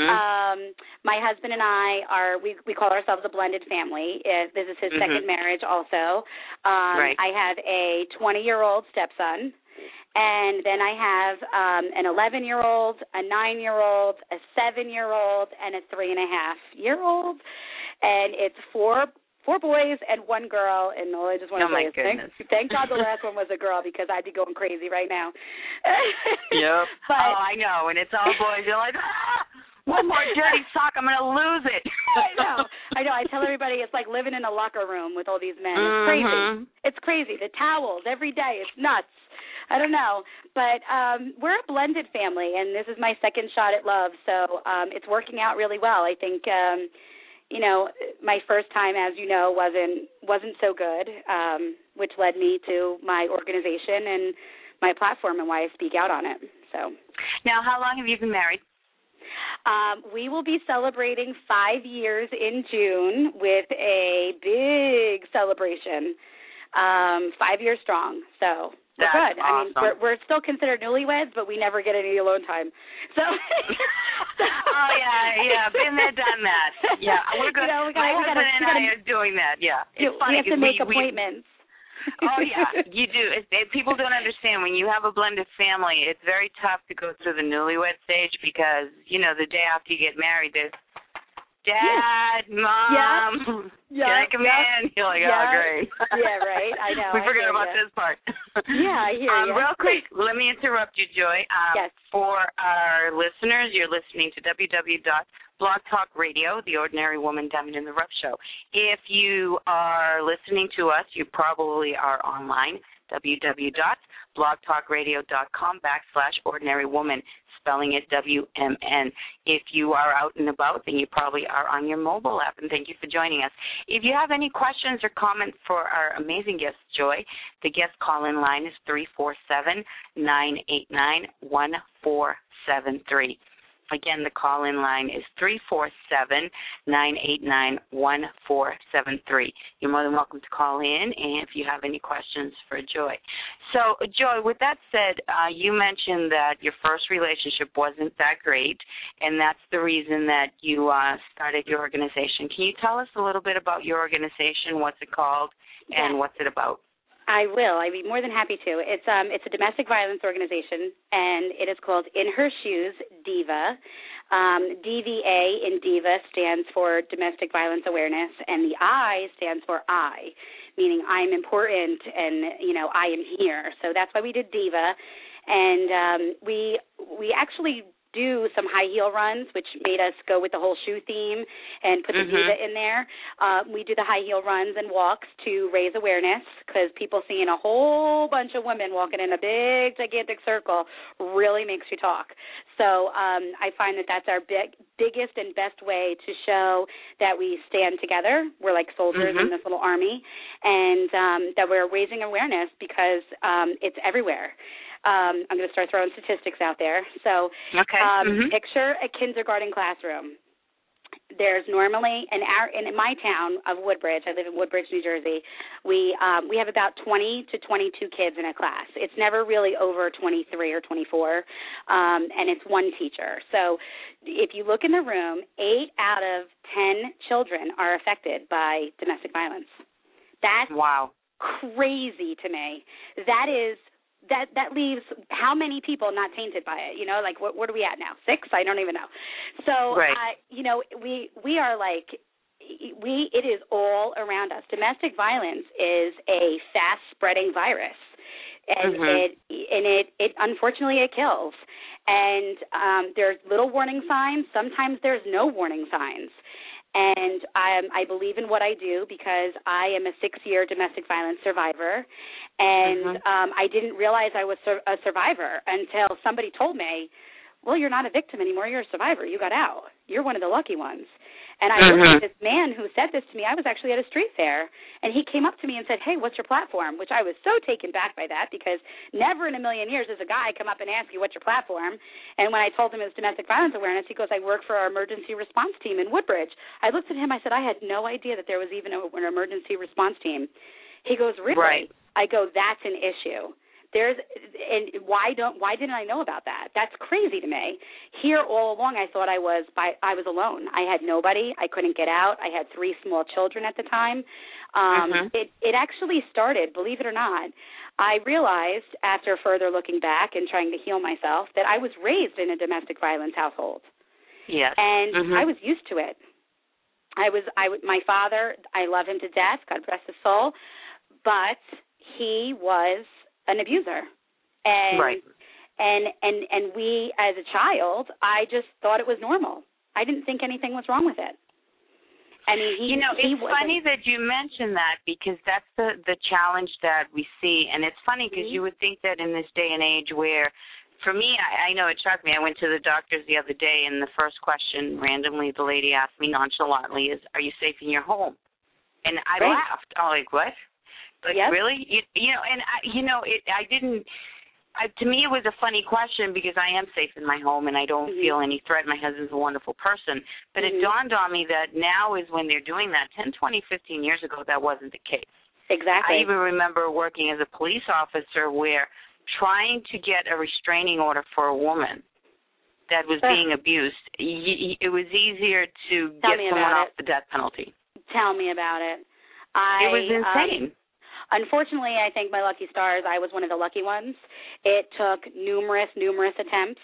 E: My husband and I we call ourselves a blended family. This is his second marriage also. I have a 20-year-old stepson. And then I have an 11-year-old, a 9-year-old, a 7-year-old, and a 3.5-year-old. And it's 4 boys and 1 girl. And all I just want to say is thank God the last one was a girl, because I'd be going crazy right now.
D: Yep. But, I know. And it's all boys. You're like, one more dirty sock, I'm going to lose it. I know. I tell everybody it's like living in a locker room with all these men. It's crazy. It's crazy. The towels every day. It's nuts. I don't know, but we're a blended family, and this is my second shot at love, so it's working out really well. I think, my first time, as you know, wasn't so good, which led me to my organization and my platform and why I speak out on it. So, now, how long have you been married?
E: We will be celebrating 5 years in June with a big celebration, 5 years strong, so.
D: That's
E: good.
D: Awesome.
E: I mean, we're still considered newlyweds, but we never get any alone time. So.
D: Oh yeah, been there, done that. Yeah, we're good. My husband and I are doing that. Yeah, it's funny.
E: We have to make appointments.
D: Oh yeah, you do. People don't understand when you have a blended family. It's very tough to go through the newlywed stage because the day after you get married, there's Dad, Mom, can I come in? You're like, oh, great.
E: Yeah, right. I know.
D: We forgot about this part.
E: Yeah, I hear you.
D: Real quick, let me interrupt you, Joy.
E: Yes.
D: For our listeners, you're listening to www.Blog Talk Radio, The Ordinary Woman Diamond in the Rough Show. If you are listening to us, you probably are online, www.blogtalkradio.com/ordinarywoman. Spelling it WMN. If you are out and about, then you probably are on your mobile app, and thank you for joining us. If you have any questions or comments for our amazing guest, Joy, the guest call-in line is 347-989-1473. Again, the call-in line is 347-989-1473. You're more than welcome to call in, and if you have any questions for Joy. So, Joy, with that said, you mentioned that your first relationship wasn't that great, and that's the reason that you started your organization. Can you tell us a little bit about your organization, what's it called, and what's it about?
E: I will. I'd be more than happy to. It's a domestic violence organization, and it is called In Her Shoes DIVA. DVA in DIVA stands for Domestic Violence Awareness, and the I stands for I, meaning I'm important and, I am here. So that's why we did DIVA. And we actually do some high heel runs, which made us go with the whole shoe theme and put the diva in there. We do the high heel runs and walks to raise awareness because people seeing a whole bunch of women walking in a big, gigantic circle really makes you talk. So I find that that's our biggest and best way to show that we stand together. We're like soldiers in this little army, and that we're raising awareness because it's everywhere. I'm going to start throwing statistics out there. So picture a kindergarten classroom. there's normally in my town of Woodbridge, I live in Woodbridge, New Jersey, we have about 20 to 22 kids in a class. It's never really over 23 or 24, and it's one teacher. So if you look in the room, 8 out of 10 children are affected by domestic violence. That's
D: wow.
E: Crazy to me. That leaves how many people not tainted by it? You know, like what are we at now? 6? I don't even know. So,
D: right.
E: We are like, it is all around us. Domestic violence is a fast spreading virus, and it unfortunately it kills. And there's little warning signs. Sometimes there's no warning signs. And I believe in what I do because I am a 6-year domestic violence survivor, and I didn't realize I was a survivor until somebody told me, well, you're not a victim anymore, you're a survivor, you got out, you're one of the lucky ones. And I looked at this man who said this to me. I was actually at a street fair, and he came up to me and said, hey, what's your platform? Which I was so taken back by that because never in a million years does a guy come up and ask you, what's your platform? And when I told him it was domestic violence awareness, he goes, I work for our emergency response team in Woodbridge. I looked at him. I said, I had no idea that there was even an emergency response team. He goes, really? Right. I go, that's an issue. Why didn't I know about that? That's crazy to me. Here all along I thought I was alone. I had nobody. I couldn't get out. I had 3 small children at the time. It actually started, believe it or not, I realized after further looking back and trying to heal myself that I was raised in a domestic violence household.
D: Yes.
E: And I was used to it. My father, I love him to death, God rest his soul, but he was an abuser. And
D: right.
E: And we, as a child, I just thought it was normal. I didn't think anything was wrong with it. I mean,
D: it's funny that you mention that because that's the challenge that we see. And it's funny because you would think that in this day and age where, for me, I know it shocked me. I went to the doctor's the other day, and the first question randomly the lady asked me nonchalantly is, are you safe in your home? And I laughed. I'm like, what? Like, really? I didn't. To me, it was a funny question because I am safe in my home and I don't feel any threat. My husband's a wonderful person. But it dawned on me that now is when they're doing that. 10, 20, 15 years ago, that wasn't the case.
E: Exactly.
D: I even remember working as a police officer where trying to get a restraining order for a woman that was being abused, it was easier to get someone off the death penalty.
E: Tell me about it.
D: It was insane.
E: Unfortunately, I think my lucky stars, I was one of the lucky ones. It took numerous attempts,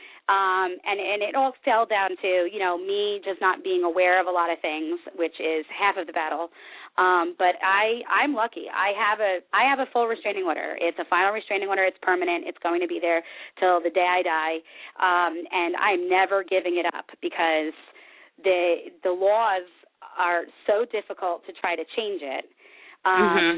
E: and it all fell down to, me just not being aware of a lot of things, which is half of the battle. But I'm lucky. I have a full restraining order. It's a final restraining order. It's permanent. It's going to be there till the day I die, and I'm never giving it up because the laws are so difficult to try to change it. I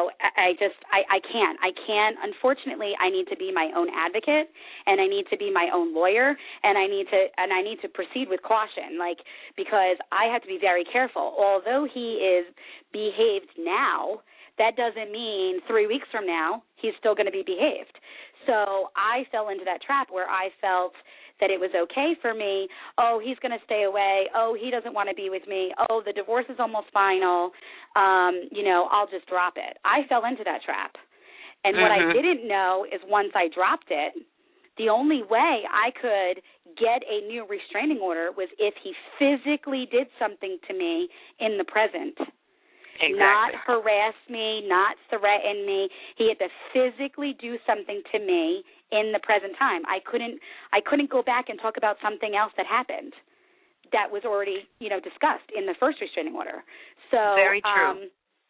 E: can't. Unfortunately, I need to be my own advocate, and I need to be my own lawyer, and I need to proceed with caution, because I have to be very careful. Although he is behaved now, that doesn't mean 3 weeks from now he's still going to be behaved. So I fell into that trap where I felt that it was okay for me. Oh, he's going to stay away. Oh, he doesn't want to be with me. Oh, the divorce is almost final. I'll just drop it. I fell into that trap. And what I didn't know is once I dropped it, the only way I could get a new restraining order was if he physically did something to me in the present. Exactly. Not harass me, not threaten me. He had to physically do something to me in the present time. I couldn't go back and talk about something else that happened that was already, discussed in the first restraining order. So
D: very true.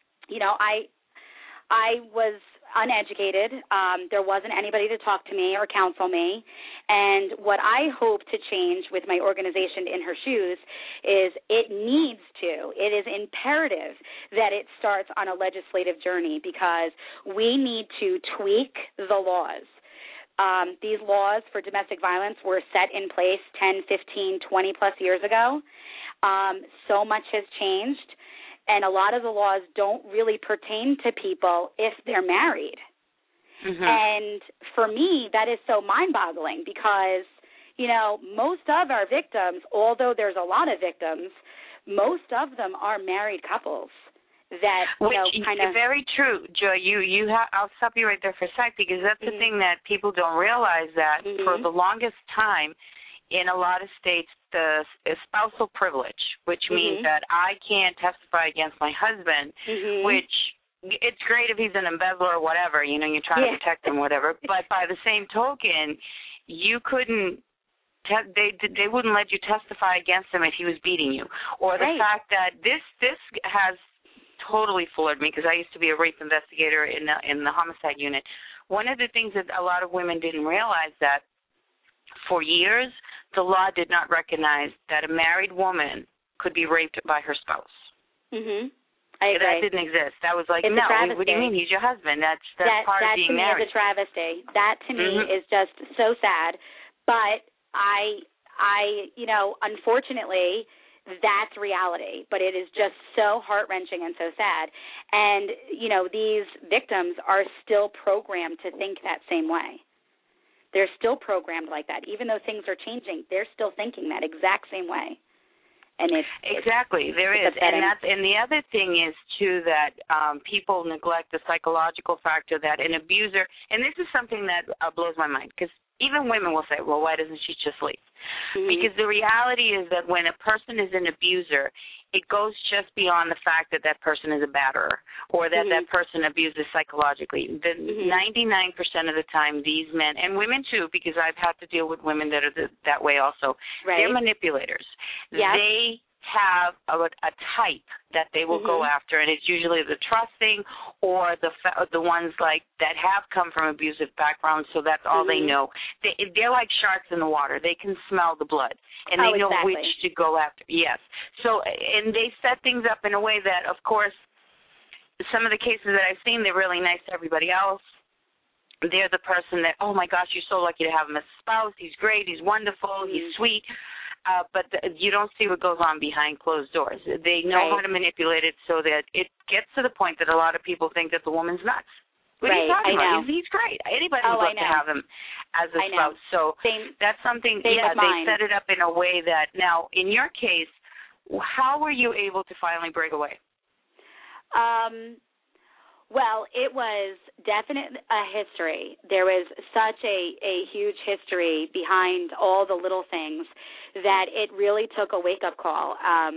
E: I was uneducated. There wasn't anybody to talk to me or counsel me. And what I hope to change with my organization In Her Shoes is it is imperative that it starts on a legislative journey because we need to tweak the laws. These laws for domestic violence were set in place 10, 15, 20-plus years ago. So much has changed. And a lot of the laws don't really pertain to people if they're married. And for me, that is so mind-boggling because, most of our victims, although there's a lot of victims, most of them are married couples that, kind of.
D: Very true, Joy. I'll stop you right there for a sec, because that's the thing that people don't realize, that for the longest time, in a lot of states, the spousal privilege, which means that I can't testify against my husband, which it's great if he's an embezzler or whatever, you're trying to protect him, whatever. But by the same token, you couldn't. They wouldn't let you testify against him if he was beating you, or the fact that this has totally floored me, because I used to be a rape investigator in the homicide unit. One of the things that a lot of women didn't realize, that for years the law did not recognize that a married woman could be raped by her spouse.
E: I agree.
D: That didn't exist. That was like,
E: it's
D: no, what do you mean? He's your husband. That's part of being married.
E: That to me is a travesty. That to me is just so sad. But I unfortunately, that's reality. But it is just so heart-wrenching and so sad. And, these victims are still programmed to think that same way. They're still programmed like that. Even though things are changing, they're still thinking that exact same way. And
D: exactly, there is. And the other thing is, too, that people neglect the psychological factor that an abuser, and this is something that blows my mind, because even women will say, well, why doesn't she just leave? Because the reality is that when a person is an abuser, it goes just beyond the fact that that person is a batterer, or that that person abuses psychologically. 99% of the time, these men, and women too, because I've had to deal with women that are that way also, they're manipulators. They have a type that they will go after, and it's usually the trusting, or the ones like that have come from abusive backgrounds, so that's all they know. They're like sharks in the water. They can smell the blood, and they know which to go after. Yes. So, and they set things up in a way that, of course, some of the cases that I've seen, they're really nice to everybody else. They're the person that, oh my gosh, you're so lucky to have him as a spouse. He's great. He's wonderful. He's sweet. But you don't see what goes on behind closed doors. They know how to manipulate it so that it gets to the point that a lot of people think that the woman's nuts. What are you talking about? He's great. Anybody would love to have him as a spouse. So that's something, they set it up in a way that, now, in your case, how were you able to finally break away?
E: Well, it was definitely a history. There was such a huge history behind all the little things that it really took a wake-up call.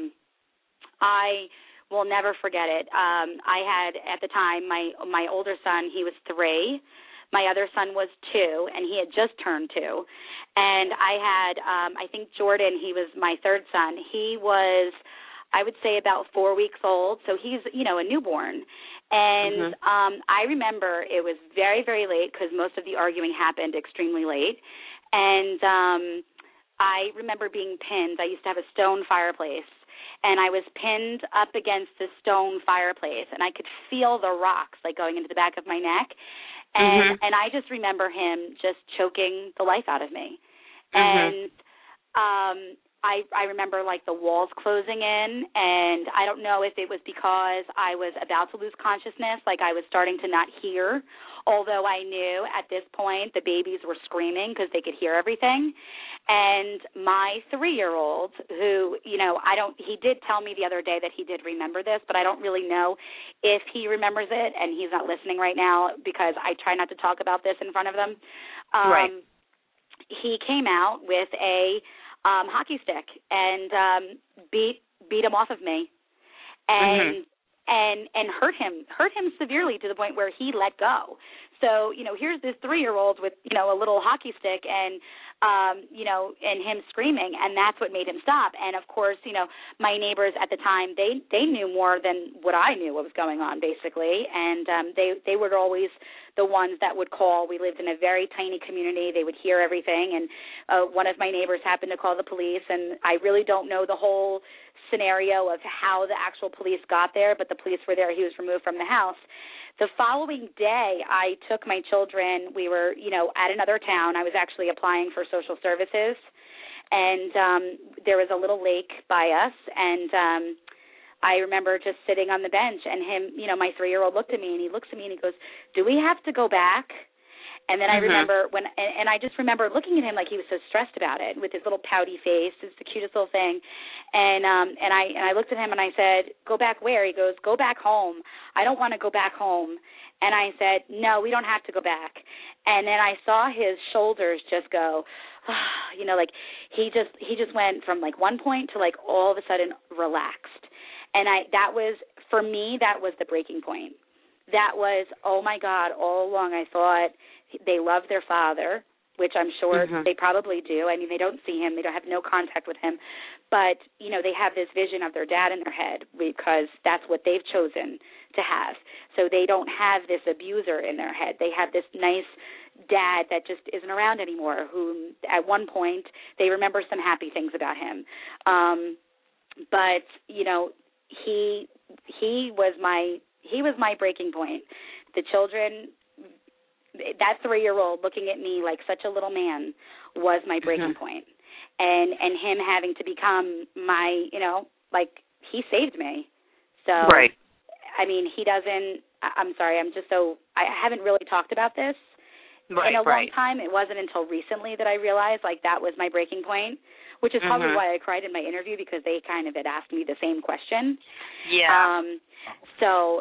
E: I will never forget it. I had, at the time, my older son, he was 3. My other son was 2, and he had just turned 2. And I had, I think Jordan, he was my third son. He was, I would say, about 4 weeks old, so he's, a newborn. And I remember it was very, very late, because most of the arguing happened extremely late. And I remember being pinned. I used to have a stone fireplace, and I was pinned up against the stone fireplace, and I could feel the rocks, like, going into the back of my neck. And I just remember him just choking the life out of me. And I remember, like, the walls closing in, and I don't know if it was because I was about to lose consciousness, like I was starting to not hear, although I knew at this point the babies were screaming because they could hear everything. And my 3-year-old, who, he did tell me the other day that he did remember this, but I don't really know if he remembers it, and he's not listening right now because I try not to talk about this in front of them. He came out with a hockey stick and beat him off of me, and hurt him severely, to the point where he let go. So, here's this 3-year-old with, a little hockey stick and, and him screaming, and that's what made him stop. And, of course, my neighbors at the time, they knew more than what I knew what was going on, basically, and they were always the ones that would call. We lived in a very tiny community. They would hear everything, and one of my neighbors happened to call the police, and I really don't know the whole scenario of how the actual police got there, but the police were there. He was removed from the house. The following day, I took my children. We were, at another town. I was actually applying for social services, and there was a little lake by us, and I remember just sitting on the bench, and him, my 3-year-old looked at me, and he looks at me, and he goes, "Do we have to go back?" And then I remember and I just remember looking at him like he was so stressed about it with his little pouty face. It's the cutest little thing. And I looked at him and I said, "Go back where?" He goes, "Go back home. I don't want to go back home." And I said, "No, we don't have to go back." And then I saw his shoulders just go, like he just went from like one point to like all of a sudden relaxed. And that was, for me, that was the breaking point. That was, oh my God, all along I thought they love their father, which I'm sure they probably do. I mean, they don't see him. They don't have no contact with him. But, they have this vision of their dad in their head because that's what they've chosen to have. So they don't have this abuser in their head. They have this nice dad that just isn't around anymore, who at one point they remember some happy things about him. But, he was my breaking point. The children, that 3-year-old looking at me like such a little man was my breaking point. And him having to become my, he saved me. So,
D: right.
E: I mean, I'm sorry, I haven't really talked about this in a long time. It wasn't until recently that I realized, that was my breaking point, which is probably why I cried in my interview, because they kind of had asked me the same question.
D: Yeah.
E: So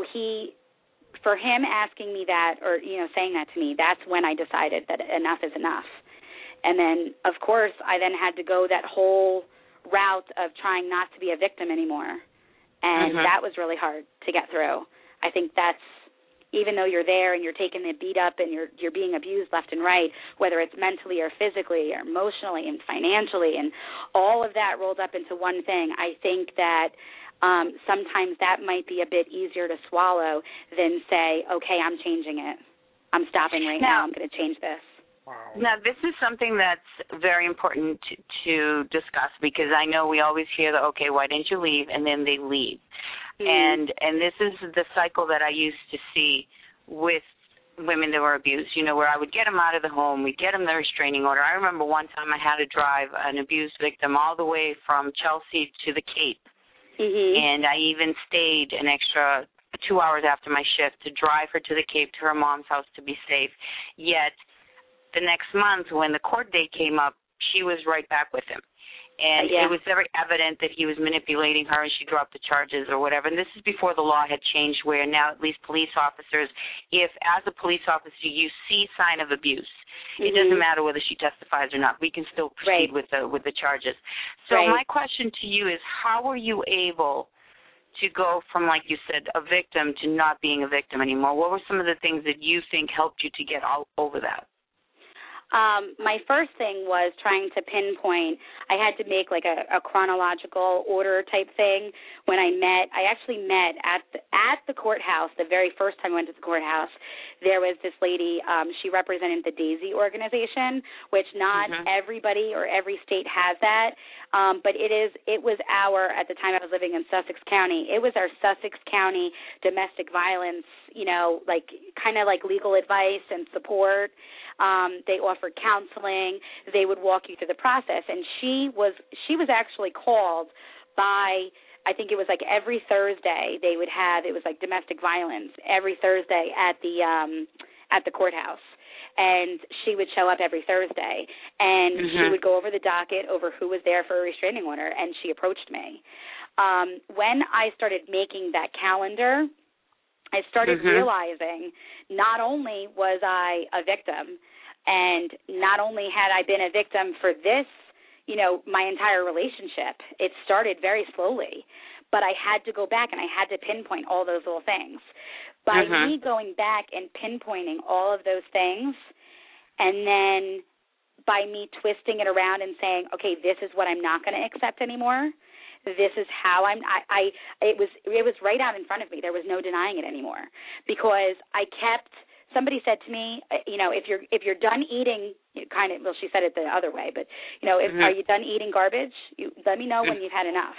E: for him asking me that, or, saying that to me, that's when I decided that enough is enough. And then, of course, I then had to go that whole route of trying not to be a victim anymore. And that was really hard to get through. I think that's, even though you're there and you're taking the beat up and you're being abused left and right, whether it's mentally or physically or emotionally and financially and all of that rolled up into one thing, I think that sometimes that might be a bit easier to swallow than say, okay, I'm changing it. I'm stopping right now. I'm going to change this.
D: Now, this is something that's very important to discuss, because I know we always hear that, okay, why didn't you leave? And then they leave. And this is the cycle that I used to see with women that were abused, where I would get them out of the home, we'd get them the restraining order. I remember one time I had to drive an abused victim all the way from Chelsea to the Cape. And I even stayed an extra 2 hours after my shift to drive her to the Cape, to her mom's house, to be safe. Yet the next month, when the court date came up, she was right back with him. And it was very evident that he was manipulating her, and she dropped the charges or whatever. And this is before the law had changed, where now at least police officers, if as a police officer you see sign of abuse, it doesn't matter whether she testifies or not. We can still proceed with the charges. So my question to you is, how were you able to go from, like you said, a victim to not being a victim anymore? What were some of the things that you think helped you to get over that?
E: My first thing was trying to pinpoint. I had to make like a chronological order type thing. When I actually met at the courthouse, the very first time I went to the courthouse, there was this lady, she represented the DAISY organization, which not everybody or every state has that, but it was at the time I was living in Sussex County, it was our Sussex County domestic violence, kind of like legal advice and support. They offered counseling. They would walk you through the process. And she was actually called by, I think it was like every Thursday they would have, it was like domestic violence every Thursday at the courthouse. And she would show up every Thursday, and she would go over the docket, over who was there for a restraining order, and she approached me. When I started making that calendar, I started realizing not only was I a victim, and not only had I been a victim for this, my entire relationship, it started very slowly, but I had to go back and I had to pinpoint all those little things. By me going back and pinpointing all of those things, and then by me twisting it around and saying, okay, this is what I'm not going to accept anymore. This is how it was right out in front of me. There was no denying it anymore, because somebody said to me, if you're done eating, she said it the other way, but, are you done eating garbage? Let me know when you've had enough,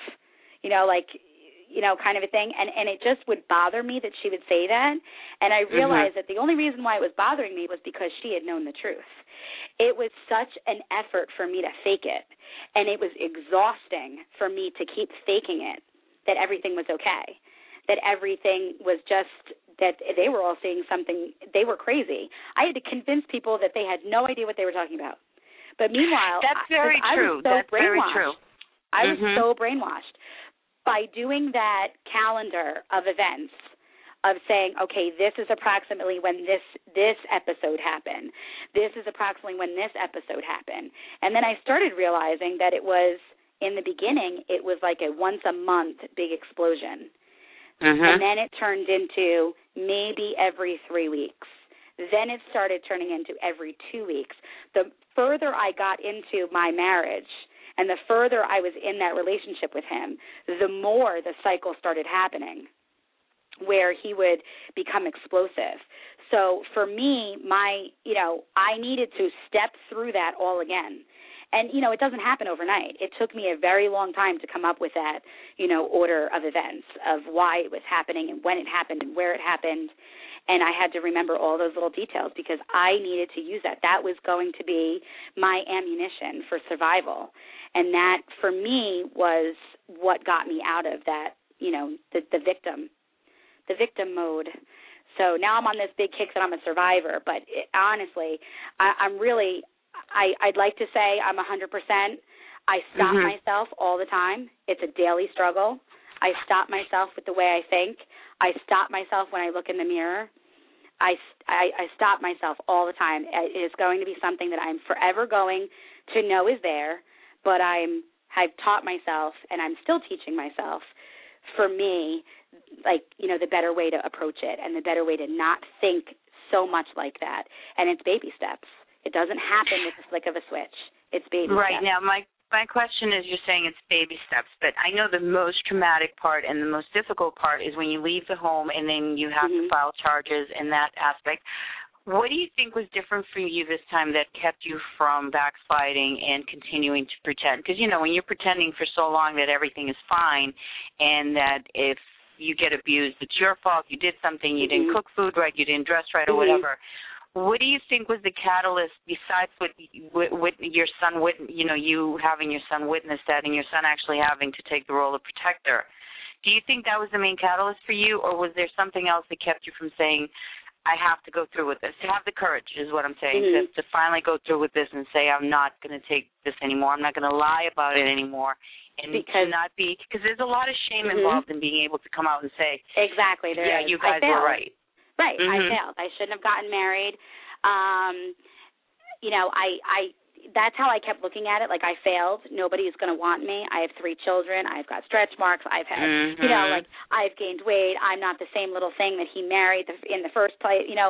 E: kind of a thing. And it just would bother me that she would say that. And I realized that the only reason why it was bothering me was because she had known the truth. It was such an effort for me to fake it, and it was exhausting for me to keep faking it, that everything was okay, that everything was just that they were all seeing something. They were crazy. I had to convince people that they had no idea what they were talking about. But meanwhile,
D: that's very true.
E: That's
D: very true.
E: I was so brainwashed by doing that calendar of events, of saying, okay, this is approximately when this episode happened. This is approximately when this episode happened. And then I started realizing that it was, in the beginning, it was like a once-a-month big explosion. And then it turned into maybe every 3 weeks. Then it started turning into every 2 weeks. The further I got into my marriage and the further I was in that relationship with him, the more the cycle started happening, where he would become explosive. So for me, I needed to step through that all again. And, it doesn't happen overnight. It took me a very long time to come up with that, order of events, of why it was happening and when it happened and where it happened. And I had to remember all those little details because I needed to use that. That was going to be my ammunition for survival. And that, for me, was what got me out of that, the victim mode. So now I'm on this big kick that I'm a survivor. But honestly, I'd like to say I'm 100%. I stop myself all the time. It's a daily struggle. I stop myself with the way I think. I stop myself when I look in the mirror. I stop myself all the time. It is going to be something that I'm forever going to know is there, but I've taught myself, and I'm still teaching myself, for me, the better way to approach it and the better way to not think so much like that. And it's baby steps. It doesn't happen with the flick of a switch. It's baby steps.
D: Right. Now, my question is, you're saying it's baby steps, but I know the most traumatic part and the most difficult part is when you leave the home and then you have to file charges in that aspect. What do you think was different for you this time that kept you from backsliding and continuing to pretend? Because, when you're pretending for so long that everything is fine and that if you get abused, it's your fault, you did something, you didn't cook food right, you didn't dress right or whatever. What do you think was the catalyst besides what your son, you having your son witness that and your son actually having to take the role of protector? Do you think that was the main catalyst for you, or was there something else that kept you from saying, I have to go through with this? To have the courage is what I'm saying, to finally go through with this and say, I'm not going to take this anymore. I'm not going to lie about it anymore. And because there's a lot of shame involved in being able to come out and say,
E: exactly,
D: you guys were right.
E: Right, I failed. I shouldn't have gotten married. That's how I kept looking at it. Like, I failed. Nobody's going to want me. I have 3 children. I've got stretch marks. I've had, I've gained weight. I'm not the same little thing that he married in the first place. It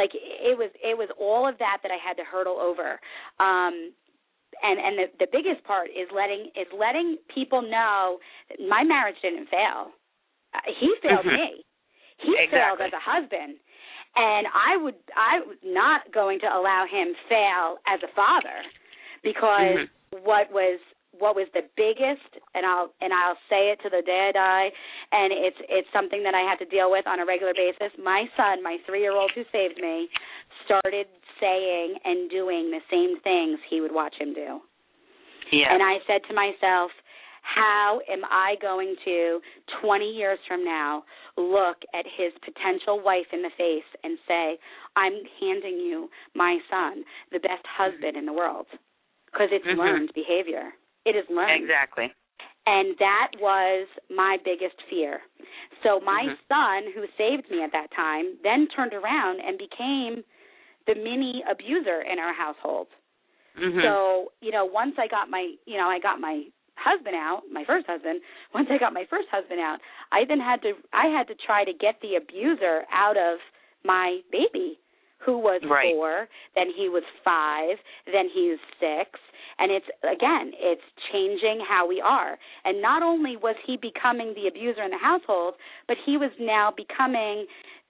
E: was all of that I had to hurdle over. And the biggest part is letting people know that my marriage didn't fail. He failed me. He failed as a husband, and I was not going to allow him fail as a father, because what was the biggest, and I'll say it to the day I die, and it's something that I have to deal with on a regular basis. My son, my 3-year-old who saved me, started saying and doing the same things he would watch him do. Yeah. And I said to myself, how am I going to, 20 years from now, look at his potential wife in the face and say, I'm handing you my son, the best husband in the world? Because it's learned behavior. It is learned.
D: Exactly.
E: And that was my biggest fear. So my son, who saved me at that time, then turned around and became the mini abuser in our household. So, once I got my husband out, my first husband, once I got my first husband out, I had to try to get the abuser out of my baby, who was 4, then he was 5, then he's 6, and it's changing how we are. And not only was he becoming the abuser in the household, but he was now becoming,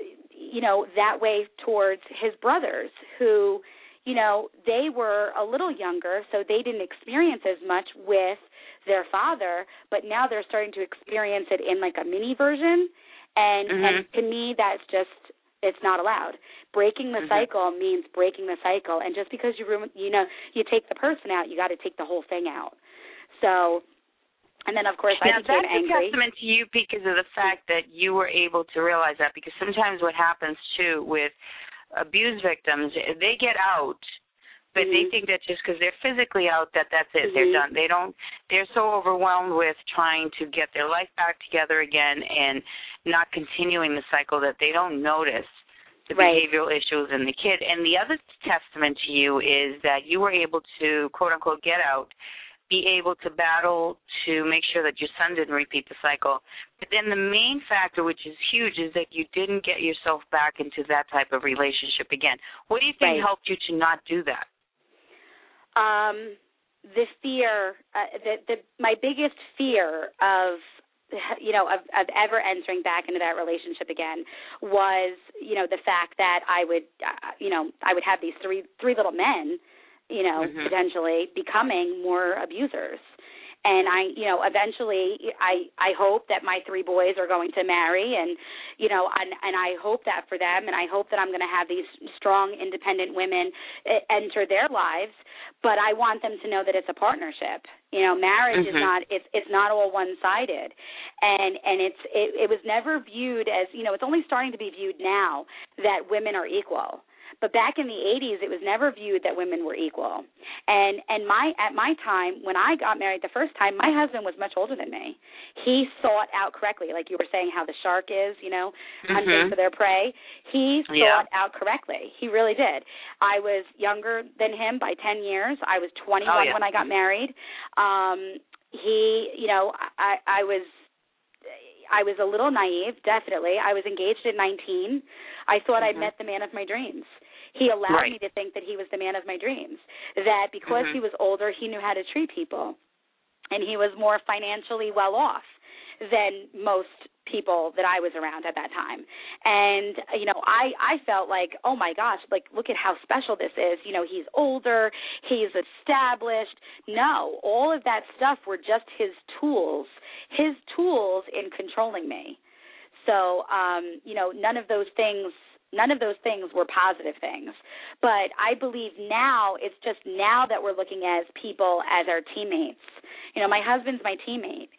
E: that way towards his brothers, who, they were a little younger, so they didn't experience as much with their father, but now they're starting to experience it in like a mini version, and to me that's just, it's not allowed. Breaking the cycle means breaking the cycle, and just because you take the person out, you got to take the whole thing out. So And then, of course, I became angry.
D: That's a testament to you because of the fact that you were able to realize that, because sometimes what happens, too, with abuse victims, they get out, but they think that just because they're physically out, that's it. They're done. They're so overwhelmed with trying to get their life back together again and not continuing the cycle that they don't notice the behavioral issues in the kid. And the other testament to you is that you were able to, quote unquote, get out, be able to battle to make sure that your son didn't repeat the cycle. But then the main factor, which is huge, is that you didn't get yourself back into that type of relationship again. What do you think helped you to not do that?
E: The fear, my biggest fear of ever entering back into that relationship again was, the fact that I would have these three little men, potentially becoming more abusers. And eventually I hope that my 3 boys are going to marry, and I hope that for them, and I hope that I'm going to have these strong, independent women enter their lives. But I want them to know that it's a partnership. Marriage is not, it's not all one-sided. And it was never viewed as, it's only starting to be viewed now that women are equal. But back in the 80s, it was never viewed that women were equal. And at my time, when I got married the first time, my husband was much older than me. He sought out correctly, like you were saying how the shark is, hunting for their prey. He sought out correctly. He really did. I was younger than him by 10 years. I was 21 when I got married. I was a little naive, definitely. I was engaged at 19. I thought I'd met the man of my dreams. He allowed me to think that he was the man of my dreams, that because he was older, he knew how to treat people, and he was more financially well off than most people that I was around at that time. And, I felt like, oh, my gosh, like, look at how special this is. He's older, he's established. No, all of that stuff were just his tools in controlling me. So, none of those things were positive things. But I believe now, it's just now that we're looking at people as our teammates. My husband's my teammate.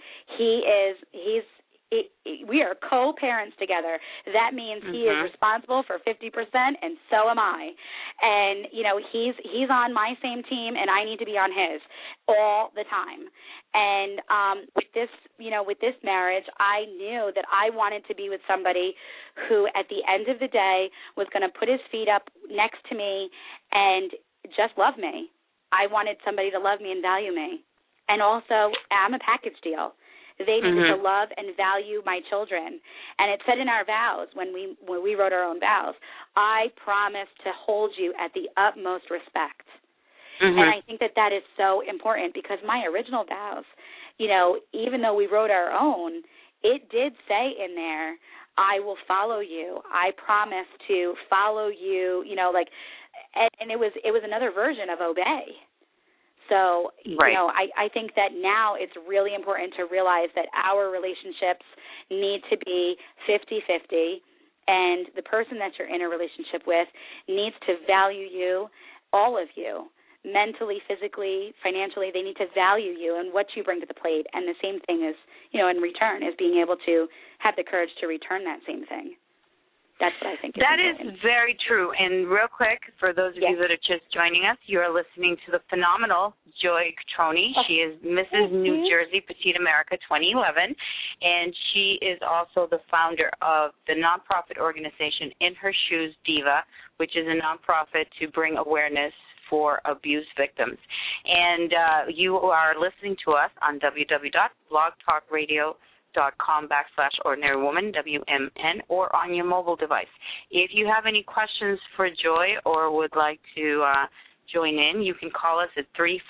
E: We are co-parents together. That means he is responsible for 50%, and so am I. And he's on my same team, and I need to be on his all the time. And with this marriage, I knew that I wanted to be with somebody who, at the end of the day, was going to put his feet up next to me and just love me. I wanted somebody to love me and value me. And also, I'm a package deal. They needed to love and value my children. And it said in our vows, when we wrote our own vows, I promise to hold you at the utmost respect. And I think that is so important, because my original vows, even though we wrote our own, it did say in there, I will follow you. I promise to follow you, and it was another version of obey. So, I think that now it's really important to realize that our relationships need to be 50-50, and the person that you're in a relationship with needs to value you, all of you, mentally, physically, financially. They need to value you and what you bring to the plate. And the same thing is, in return, is being able to have the courage to return that same thing. That's what I think is important.
D: Is very true. And real quick, for those of you that are just joining us, you are listening to the phenomenal Joy Catroni. She is Mrs. New Jersey Petite America 2011, and she is also the founder of the nonprofit organization In Her Shoes Diva, which is a nonprofit to bring awareness for abuse victims. And you are listening to us on www.blogtalkradio.com/Ordinary Woman, WMN, or on your mobile device. If you have any questions for Joy or would like to join in, you can call us at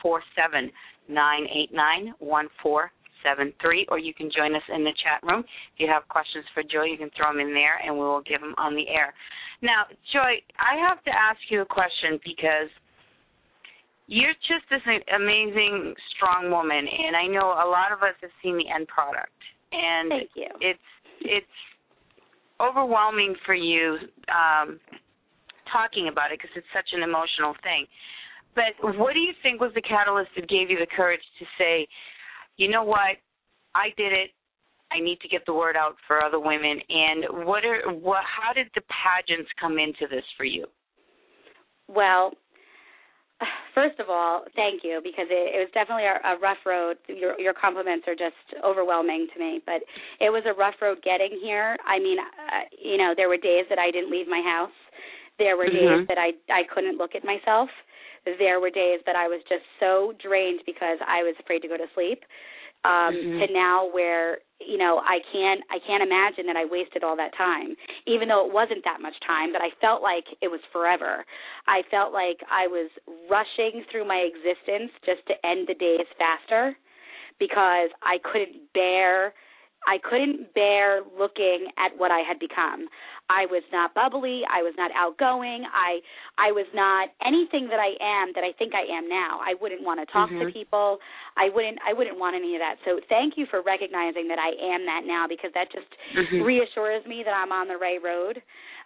D: 347-989-1473, or you can join us in the chat room. If you have questions for Joy, you can throw them in there, and we will give them on the air. Now, Joy, I have to ask you a question, because you're just this amazing, strong woman, and I know a lot of us have seen the end product. And
E: thank you.
D: It's overwhelming for you talking about it, because it's such an emotional thing. But what do you think was the catalyst that gave you the courage to say, you know what, I did it. I need to get the word out for other women. And how did the pageants come into this for you?
E: Well, first of all, thank you, because it was definitely a rough road. Your compliments are just overwhelming to me, but it was a rough road getting here. I mean, there were days that I didn't leave my house. There were days that I couldn't look at myself. There were days that I was just so drained because I was afraid to go to sleep. To now where, I can't imagine that I wasted all that time, even though it wasn't that much time, but I felt like it was forever. I felt like I was rushing through my existence just to end the days faster because I couldn't bear looking at what I had become. I was not bubbly. I was not outgoing. I was not anything that I am that I think I am now. I wouldn't want to talk to people. I wouldn't want any of that. So thank you for recognizing that I am that now, because that just reassures me that I'm on the right road.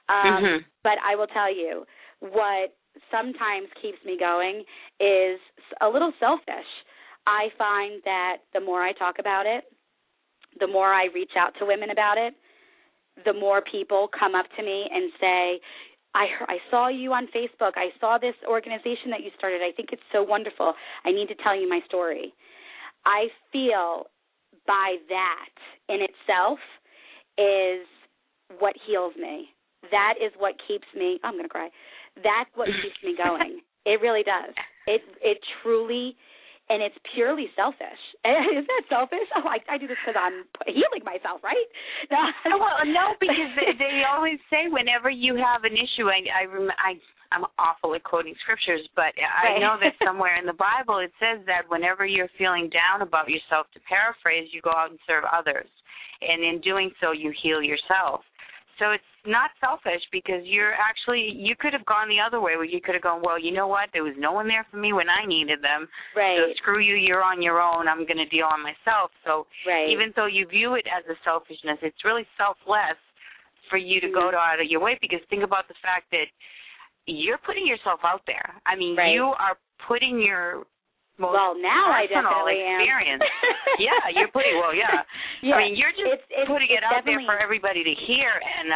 E: But I will tell you, what sometimes keeps me going is a little selfish. I find that the more I talk about it, the more I reach out to women about it, the more people come up to me and say, I saw you on Facebook. I saw this organization that you started. I think it's so wonderful. I need to tell you my story. I feel by that in itself is what heals me. That is what keeps me, I'm going to cry. That's what keeps me going. It really does. It truly, and it's purely selfish. Is that selfish? Oh, I do this because I'm healing myself, right? No.
D: Well, no, because they always say whenever you have an issue, I'm awful at quoting scriptures, but I know that somewhere in the Bible it says that whenever you're feeling down about yourself, to paraphrase, you go out and serve others. And in doing so, you heal yourself. So it's not selfish, because you could have gone the other way, where you could have gone, well, you know what, there was no one there for me when I needed them.
E: Right.
D: So screw you, you're on your own, I'm going to deal on myself. So even though you view it as a selfishness, it's really selfless for you to go out of your way, because think about the fact that you're putting yourself out there. I mean, you are putting your most
E: now I
D: personal
E: definitely
D: experience. Yeah, you're putting, I mean, you're just putting it out there for everybody to hear, and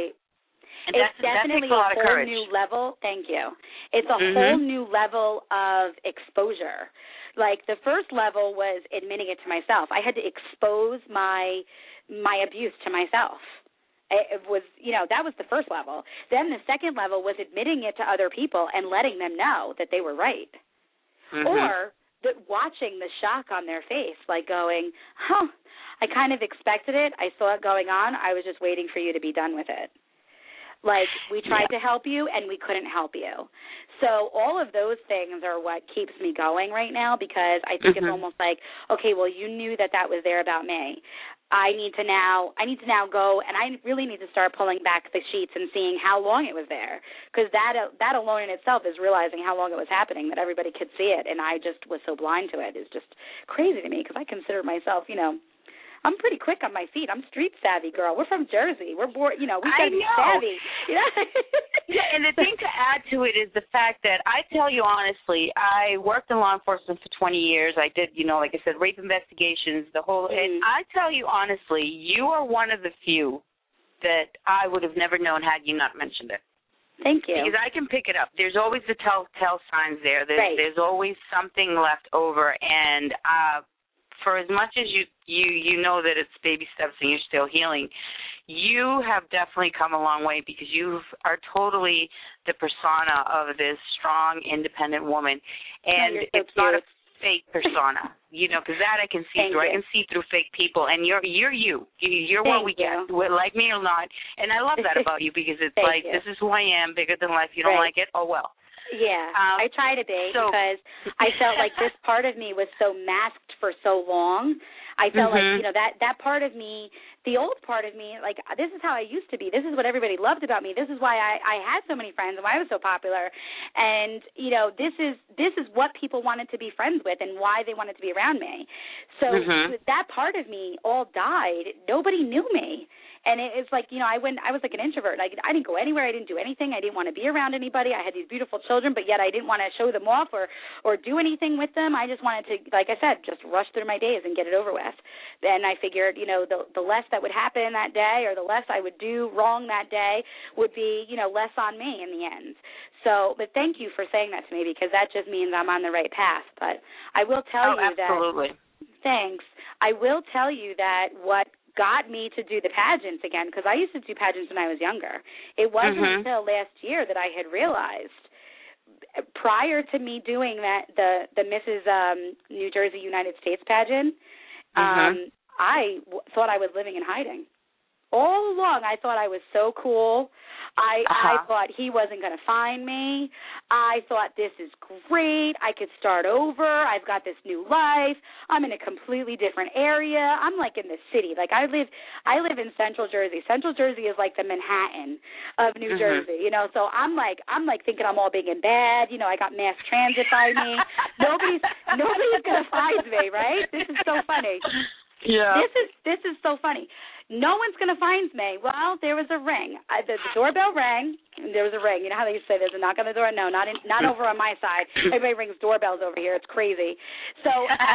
D: and
E: it's
D: that
E: definitely
D: takes a lot of courage.
E: New level. Thank you. It's a whole new level of exposure. Like, the first level was admitting it to myself. I had to expose my abuse to myself. It was, that was the first level. Then the second level was admitting it to other people and letting them know that they were right. Or watching the shock on their face, like going, I kind of expected it. I saw it going on. I was just waiting for you to be done with it. Like, we tried to help you, and we couldn't help you. So all of those things are what keeps me going right now, because I think it's almost like, okay, well, you knew that was there about me. I need to now go, and I really need to start pulling back the sheets and seeing how long it was there, because that alone in itself is realizing how long it was happening, that everybody could see it, and I just was so blind to it. It's just crazy to me, because I consider myself, I'm pretty quick on my feet. I'm street savvy, girl. We're from Jersey. We're born, we got to be savvy.
D: Yeah, and the thing to add to it is the fact that I tell you honestly, I worked in law enforcement for 20 years. I did, like I said, rape investigations, and I tell you honestly, you are one of the few that I would have never known had you not mentioned it.
E: Thank you.
D: Because I can pick it up. There's always the telltale signs there. There's always something left over, and for as much as you know that it's baby steps and you're still healing, you have definitely come a long way, because you are totally the persona of this strong, independent woman. And it's not a fake persona, because that I can see through. I can see through fake people, and you're you. You're what we get, like me or not. And I love that about you, because it's like, this is who I am, bigger than life. You don't like it? Oh, well.
E: Yeah, I try to be, because I felt like this part of me was so masked for so long. I felt like, that part of me, the old part of me, like, this is how I used to be. This is what everybody loved about me. This is why I had so many friends and why I was so popular. And, this is what people wanted to be friends with and why they wanted to be around me. So that part of me all died. Nobody knew me. And it's like, you know, I was like an introvert. I didn't go anywhere. I didn't do anything. I didn't want to be around anybody. I had these beautiful children, but yet I didn't want to show them off or do anything with them. I just wanted to, like I said, just rush through my days and get it over with. Then I figured, you know, the less that would happen that day or the less I would do wrong that day would be, you know, less on me in the end. So, but thank you for saying that to me, because that just means I'm on the right path. But I will tell you
D: absolutely.
E: Thanks. I will tell you that what got me to do the pageants again, because I used to do pageants when I was younger. It wasn't until last year that I had realized, prior to me doing that, the Mrs. New Jersey United States pageant, I thought I was living in hiding. All along, I thought I was so cool. I thought he wasn't going to find me. I thought, this is great. I could start over. I've got this new life. I'm in a completely different area. I'm like in the city. Like I live in Central Jersey. Central Jersey is like the Manhattan of New Jersey, you know. So I'm like thinking I'm all big and bad. You know, I got mass transit by me. Nobody's going to find me, right? This is so funny.
D: Yeah.
E: This is so funny. No one's going to find me. Well, there was a ring. The doorbell rang. There was a ring. You know how they used to say there's a knock on the door? No, not over on my side. Everybody rings doorbells over here. It's crazy. So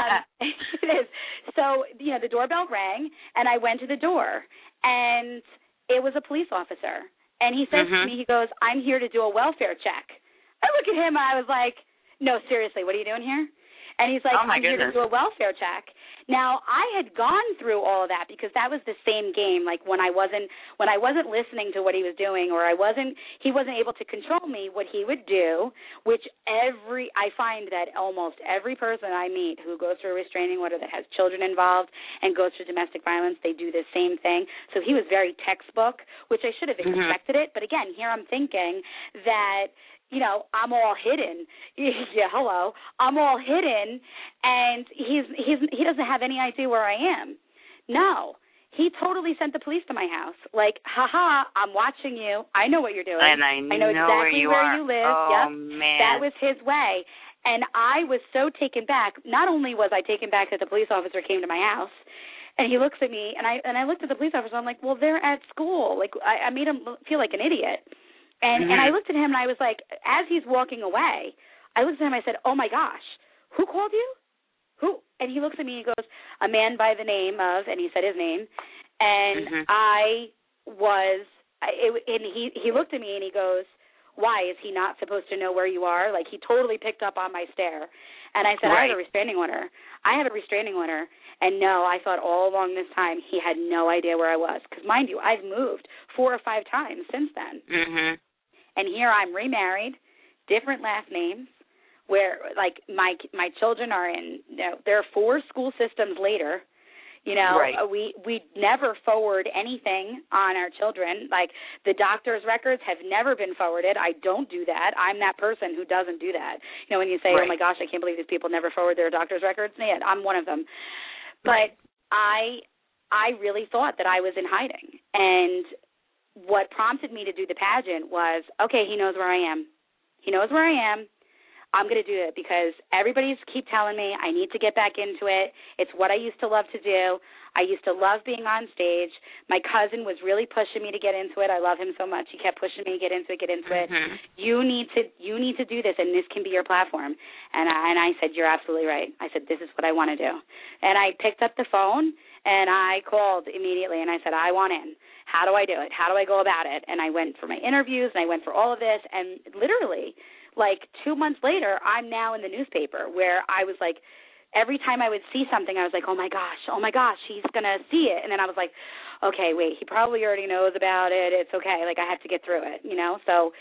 E: it is. So, you know, the doorbell rang, and I went to the door, and it was a police officer. And he says to me, he goes, I'm here to do a welfare check. I look at him, and I was like, no, seriously, what are you doing here? And he's like, I'm here to do a welfare check. Now, I had gone through all of that because that was the same game. Like when I wasn't listening to what he was doing, or he wasn't able to control me, what he would do, which I find that almost every person I meet who goes through a restraining order that has children involved and goes through domestic violence, they do the same thing. So he was very textbook, which I should have expected it. But again, here I'm thinking that, you know, I'm all hidden. Yeah, hello. I'm all hidden, and he doesn't have any idea where I am. No, he totally sent the police to my house. Like, haha, I'm watching you. I know what you're doing.
D: And I know
E: exactly where you live.
D: Oh,
E: yep.
D: man.
E: That was his way. And I was so taken back. Not only was I taken back that the police officer came to my house, and he looks at me, and I looked at the police officer. I'm like, well, they're at school. Like, I made him feel like an idiot. And I looked at him, and I was like, as he's walking away, I looked at him, I said, oh, my gosh, who called you? Who? And he looks at me and he goes, a man by the name of, and he said his name, and he looked at me and he goes, why, is he not supposed to know where you are? Like, he totally picked up on my stare. And I said, I have a restraining order. I have a restraining order. And no, I thought all along this time he had no idea where I was. Because, mind you, I've moved 4 or 5 times since then. And here I'm remarried, different last names, where, like, my children are in, you know, they're 4 school systems later. You know, we never forward anything on our children. Like, the doctor's records have never been forwarded. I don't do that. I'm that person who doesn't do that. You know, when you say, oh, my gosh, I can't believe these people never forward their doctor's records. Yeah, I'm one of them. But I really thought that I was in hiding. And what prompted me to do the pageant was, okay, he knows where I am. He knows where I am. I'm going to do it because everybody's keep telling me I need to get back into it. It's what I used to love to do. I used to love being on stage. My cousin was really pushing me to get into it. I love him so much. He kept pushing me to get into it. You need to do this, and this can be your platform. And I said, you're absolutely right. I said, this is what I want to do. And I picked up the phone, and I called immediately, and I said, I want in. How do I do it? How do I go about it? And I went for my interviews, and I went for all of this, and literally, like 2 months later, I'm now in the newspaper where I was like, every time I would see something, I was like, oh, my gosh, he's going to see it. And then I was like, okay, wait, he probably already knows about it. It's okay. Like, I have to get through it, you know? So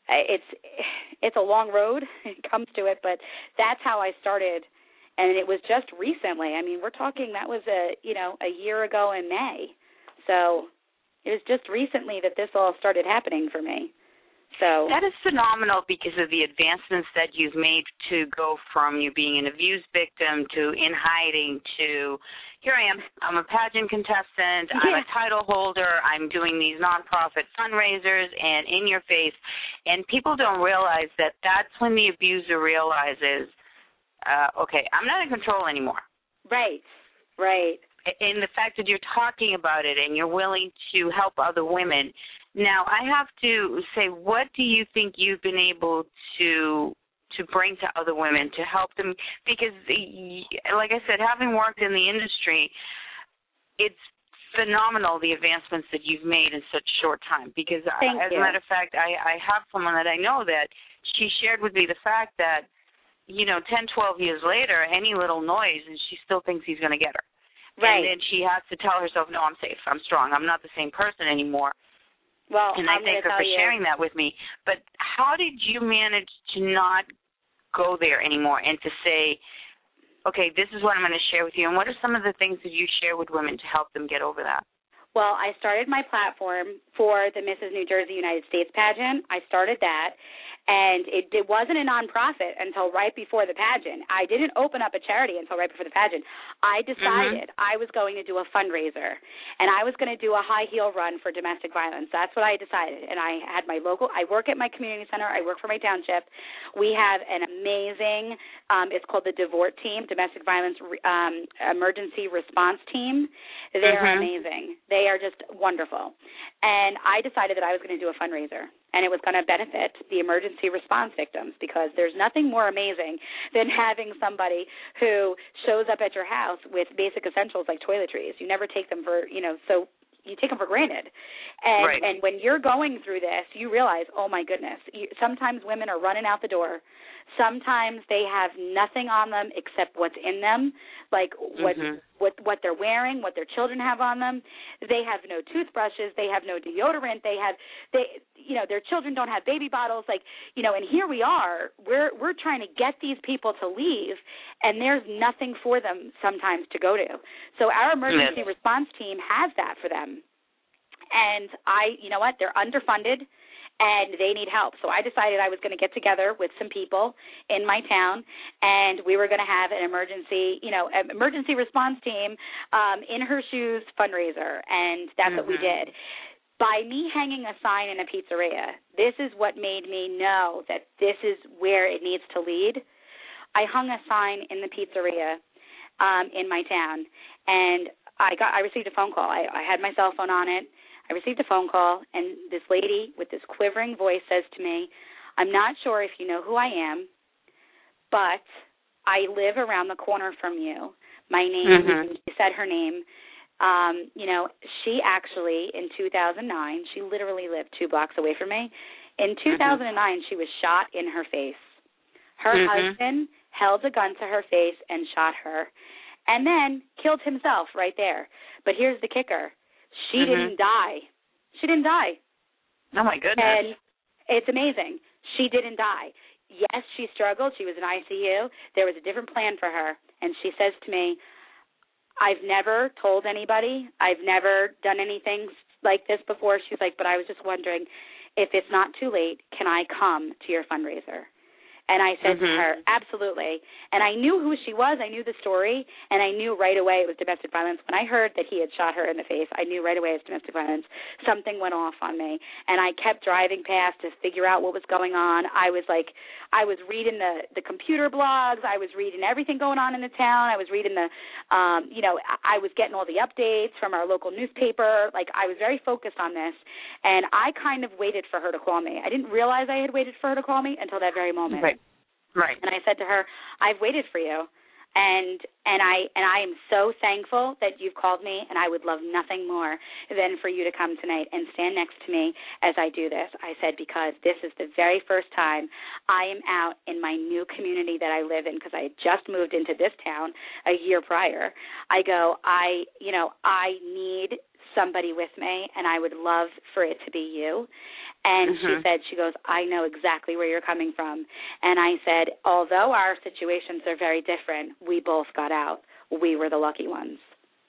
E: it's a long road. It comes to it, but that's how I started. And it was just recently. I mean, we're talking that was a year ago in May. So it was just recently that this all started happening for me. So
D: that is phenomenal because of the advancements that you've made to go from you being an abused victim to in hiding to here I am. I'm a pageant contestant. I'm a title holder. I'm doing these nonprofit fundraisers and in your face. And people don't realize that that's when the abuser realizes, okay, I'm not in control anymore.
E: Right.
D: in the fact that you're talking about it and you're willing to help other women. Now, I have to say, what do you think you've been able to bring to other women to help them? Because, like I said, having worked in the industry, it's phenomenal the advancements that you've made in such a short time. Because, as a matter of fact, I have someone that I know that she shared with me the fact that, 10, 12 years later, any little noise, and she still thinks he's going to get her.
E: Right.
D: And then she has to tell herself, no, I'm safe, I'm strong, I'm not the same person anymore.
E: Well,
D: and I thank her for sharing that with me. But how did you manage to not go there anymore and to say, okay, this is what I'm going to share with you, and what are some of the things that you share with women to help them get over that?
E: Well, I started my platform for the Mrs. New Jersey United States pageant. I started that, and it wasn't a nonprofit until right before the pageant. I didn't open up a charity until right before the pageant. I decided I was going to do a fundraiser, and I was going to do a high heel run for domestic violence. That's what I decided. And I had my local, I work at my community center, I work for my township. We have an amazing, it's called the DVORT team, Domestic Violence Emergency Response Team. They're amazing. They are just wonderful. And I decided that I was going to do a fundraiser, and it was going to benefit the emergency response victims, because there's nothing more amazing than having somebody who shows up at your house with basic essentials like toiletries. You never take them for, so you take them for granted. And and when you're going through this, you realize, oh, my goodness, sometimes women are running out the door. Sometimes they have nothing on them except what's in them, like what they're wearing, what their children have on them. They have no toothbrushes. They have no deodorant. Their children don't have baby bottles. And here we are. We're trying to get these people to leave, and there's nothing for them sometimes to go to. So our emergency response team has that for them. And they're underfunded, and they need help. So I decided I was going to get together with some people in my town, and we were going to have an emergency response team in her shoes fundraiser, and that's what we did. By me hanging a sign in a pizzeria, this is what made me know that this is where it needs to lead. I hung a sign in the pizzeria in my town, and I received a phone call. I had my cell phone on it. I received a phone call, and this lady with this quivering voice says to me, I'm not sure if you know who I am, but I live around the corner from you. My name, she said her name. She actually, in 2009, she literally lived 2 blocks away from me. In 2009, she was shot in her face. Her husband held a gun to her face and shot her, and then killed himself right there. But here's the kicker. She didn't die. She didn't die.
D: Oh, my goodness.
E: And it's amazing. She didn't die. Yes, she struggled. She was in ICU. There was a different plan for her. And she says to me, I've never told anybody. I've never done anything like this before. She's like, but I was just wondering, if it's not too late, can I come to your fundraiser? And I said to her, absolutely. And I knew who she was. I knew the story, and I knew right away it was domestic violence. When I heard that he had shot her in the face, I knew right away it was domestic violence. Something went off on me, and I kept driving past to figure out what was going on. I was reading the computer blogs. I was reading everything going on in the town. I was reading I was getting all the updates from our local newspaper. I was very focused on this, and I kind of waited for her to call me. I didn't realize I had waited for her to call me until that very moment.
D: Right.
E: And I said to her, I've waited for you, and I am so thankful that you've called me, and I would love nothing more than for you to come tonight and stand next to me as I do this. I said, because this is the very first time I am out in my new community that I live in, because I had just moved into this town a year prior. I go, I need somebody with me, and I would love for it to be you. And she goes, I know exactly where you're coming from. And I said, although our situations are very different, we both got out. We were the lucky ones.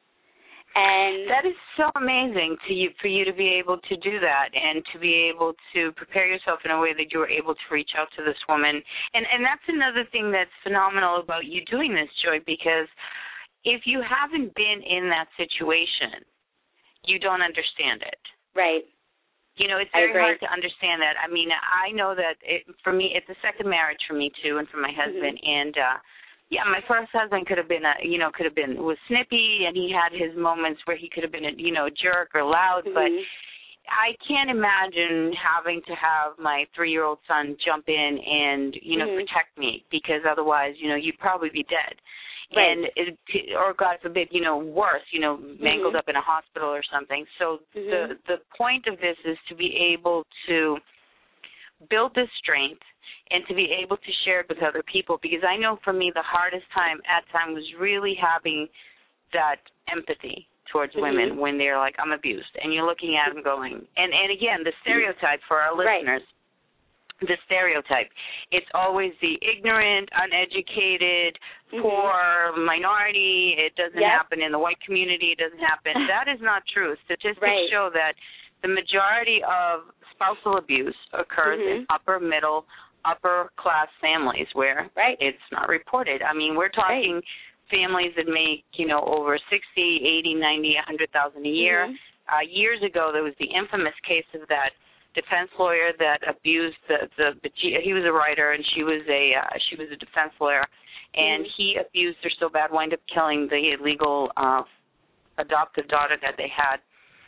E: And
D: that is so amazing for you to be able to do that and to be able to prepare yourself in a way that you were able to reach out to this woman. And that's another thing that's phenomenal about you doing this, Joy, because if you haven't been in that situation, you don't understand it.
E: Right.
D: It's very hard to understand that. I mean, I know that for me, it's a second marriage for me, too, and for my husband. And Yeah, my first husband was snippy, and he had his moments where he could have been a jerk or loud, but I can't imagine having to have my 3-year-old son jump in and, protect me, because otherwise, you'd probably be dead.
E: Right.
D: Or God forbid, worse, mangled up in a hospital or something. So the point of this is to be able to build this strength and to be able to share it with other people, because I know for me the hardest time was really having that empathy towards women when they're like, I'm abused, and you're looking at them going, and again, the stereotype for our listeners, the stereotype, it's always the ignorant, uneducated, poor, minority, it doesn't happen in the white community, it doesn't happen. That is not true. Statistics show that the majority of spousal abuse occurs in upper middle, upper class families where it's not reported. I mean, we're talking families that make, over 60, 80, 90, 100,000 a year. Years ago, there was the infamous case of that defense lawyer that abused he was a writer and she was a defense lawyer, and he abused her so bad, wound up killing the illegal adoptive daughter that they had.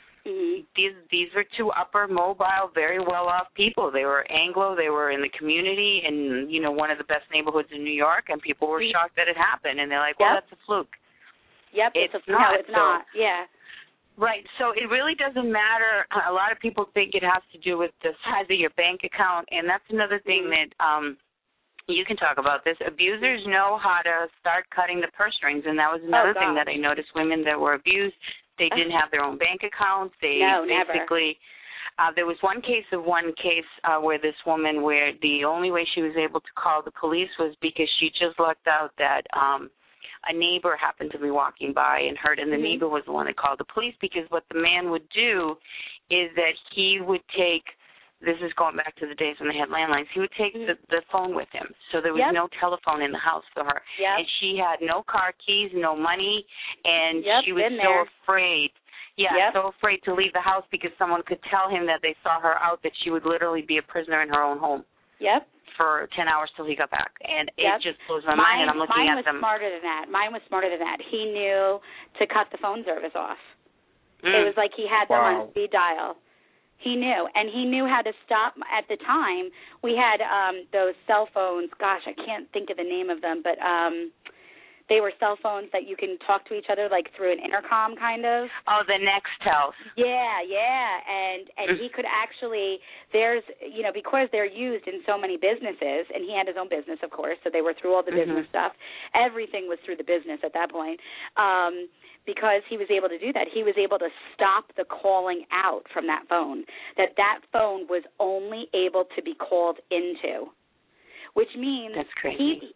D: These were two upper, mobile, very well-off people. They were Anglo. They were in the community in, one of the best neighborhoods in New York, and people were shocked that it happened. And they're like, well, that's a fluke.
E: It's not. No, it's not. Yeah.
D: Right. So it really doesn't matter. A lot of people think it has to do with the size of your bank account, and that's another thing that you can talk about this. Abusers know how to start cutting the purse strings, and that was another thing that I noticed. Women that were abused, they didn't have their own bank accounts. Basically, there was one case where this woman, where the only way she was able to call the police was because she just lucked out that a neighbor happened to be walking by and heard, and the neighbor was the one that called the police, because what the man would do is that he would take, this is going back to the days when they had landlines, he would take the phone with him. So there was no telephone in the house for her. And she had no car keys, no money, and she was so afraid. So afraid to leave the house because someone could tell him that they saw her out, that she would literally be a prisoner in her own home. For 10 hours till he got back. And it just blows my mind, and I'm looking at them.
E: Mine was smarter than that. He knew to cut the phone service off. It was like he had them on speed dial. He knew, and he knew how to stop. At the time, we had those cell phones. Gosh, I can't think of the name of them, but they were cell phones that you can talk to each other like through an intercom, kind of.
D: Oh, the Nextel.
E: Yeah, and he could actually. There's, because they're used in so many businesses, and he had his own business, of course, so they were through all the business stuff. Everything was through the business at that point. Because he was able to do that, he was able to stop the calling out from that phone. That phone was only able to be called into, which means
D: that's crazy.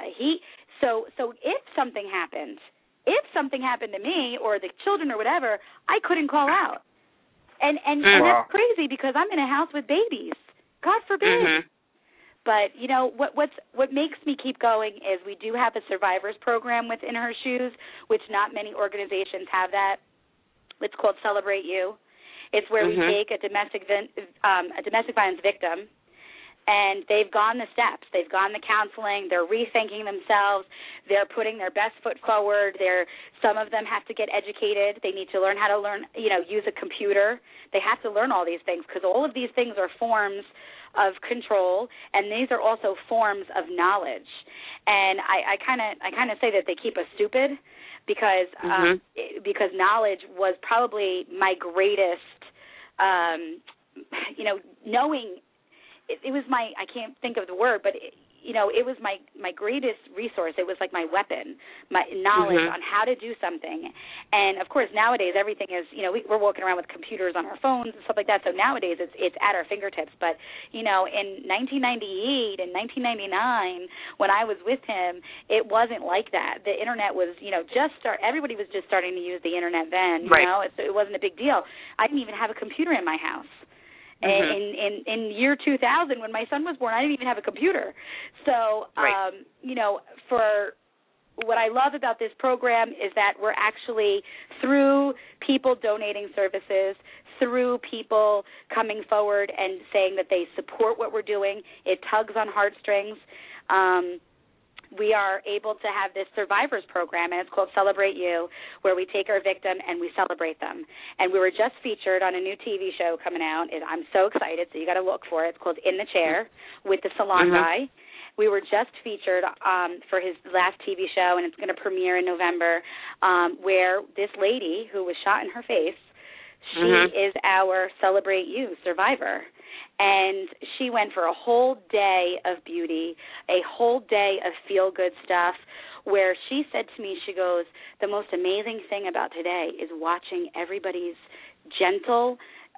E: So if something happened to me or the children or whatever, I couldn't call out. And that's crazy because I'm in a house with babies. God forbid. But, what makes me keep going is we do have a survivors program with In Her Shoes, which not many organizations have that. It's called Celebrate You. It's where we take a domestic violence victim, and they've gone the steps. They've gone the counseling. They're rethinking themselves. They're putting their best foot forward. Some of them have to get educated. They need to learn how to use a computer. They have to learn all these things because all of these things are forms of control, and these are also forms of knowledge. And I kind of say that they keep us stupid because knowledge was probably my greatest, knowing. It was I can't think of the word, but it was my greatest resource. It was like my weapon, my knowledge on how to do something. And of course, nowadays everything is, we're walking around with computers on our phones and stuff like that. So nowadays it's at our fingertips. But in 1998 and 1999, when I was with him, it wasn't like that. The internet was, everybody was just starting to use the internet then. So it wasn't a big deal. I didn't even have a computer in my house. In year 2000, when my son was born, I didn't even have a computer. So, for what I love about this program is that we're actually, through people donating services, through people coming forward and saying that they support what we're doing, it tugs on heartstrings. we are able to have this survivors program, and it's called Celebrate You, where we take our victim and we celebrate them. And we were just featured on a new TV show coming out. I'm so excited, so you got to look for it. It's called In the Chair with the salon guy. We were just featured for his last TV show, and it's going to premiere in November, where this lady who was shot in her face, she is our Celebrate You survivor. And she went for a whole day of beauty, a whole day of feel-good stuff, where she said to me, she goes, the most amazing thing about today is watching everybody's gentle,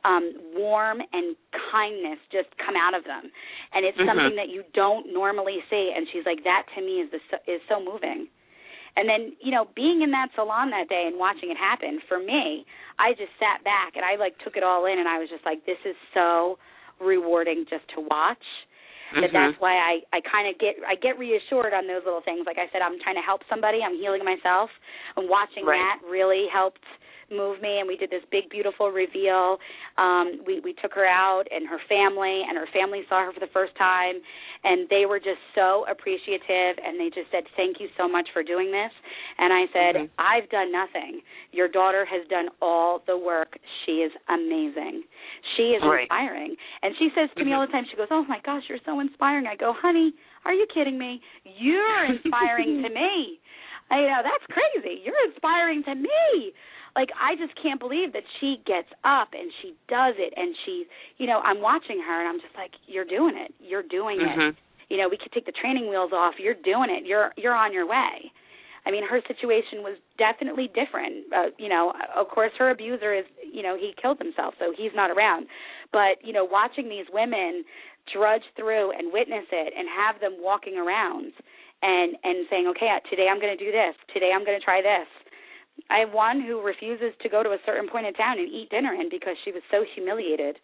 E: warm and kindness just come out of them. And it's something that you don't normally see. And she's like, that to me is so moving. And then, you know, being in that salon that day and watching it happen, for me, I just sat back and I, like, took it all in, and I was just like, this is so rewarding just to watch. That's why I kind of get reassured on those little things. Like I said, I'm trying to help somebody. I'm healing myself. And watching that really helped move me, and we did this big, beautiful reveal. We took her out and her family saw her for the first time, and they were just so appreciative, and they just said, thank you so much for doing this. And I said, I've done nothing. Your daughter has done all the work. She is amazing. She is inspiring. And she says to me all the time, she goes, oh, my gosh, you're so inspiring. I go, honey, are you kidding me? You're inspiring to me. You know, that's crazy. You're inspiring to me. Like, I just can't believe that she gets up and she does it, and she, you know, I'm watching her and I'm just like, you're doing it. You're doing it. You know, we could take the training wheels off. You're doing it. You're on your way. I mean, her situation was definitely different. You know, of course, her abuser is, you know, he killed himself, so he's not around. But, you know, watching these women drudge through and witness it and have them walking around and saying, okay, today I'm going to do this. Today I'm going to try this. I have one who refuses to go to a certain point in town and eat dinner in because she was so humiliated.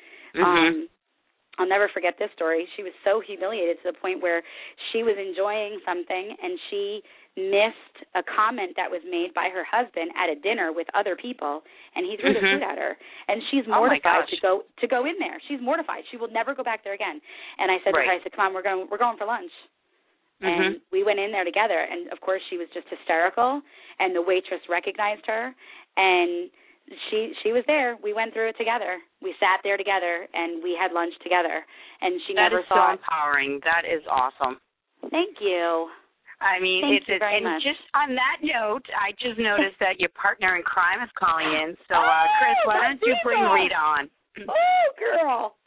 E: I'll never forget this story. She was so humiliated to the point where she was enjoying something and she missed a comment that was made by her husband at a dinner with other people, and he threw the food at her. And she's mortified to go in there. She's mortified. She will never go back there again. And I said to her, I said, come on, we're going for lunch. And we went in there together, and, of course, she was just hysterical, and the waitress recognized her, and she was there. We went through it together. We sat there together, and we had lunch together, and she never saw
D: That is so
E: it.
D: empowering. That is awesome.
E: Thank you.
D: I mean,
E: Thank you very much.
D: Just on that note, I just noticed that your partner in crime is calling in, so, Chris, why don't you bring Rita on?
E: Oh, girl.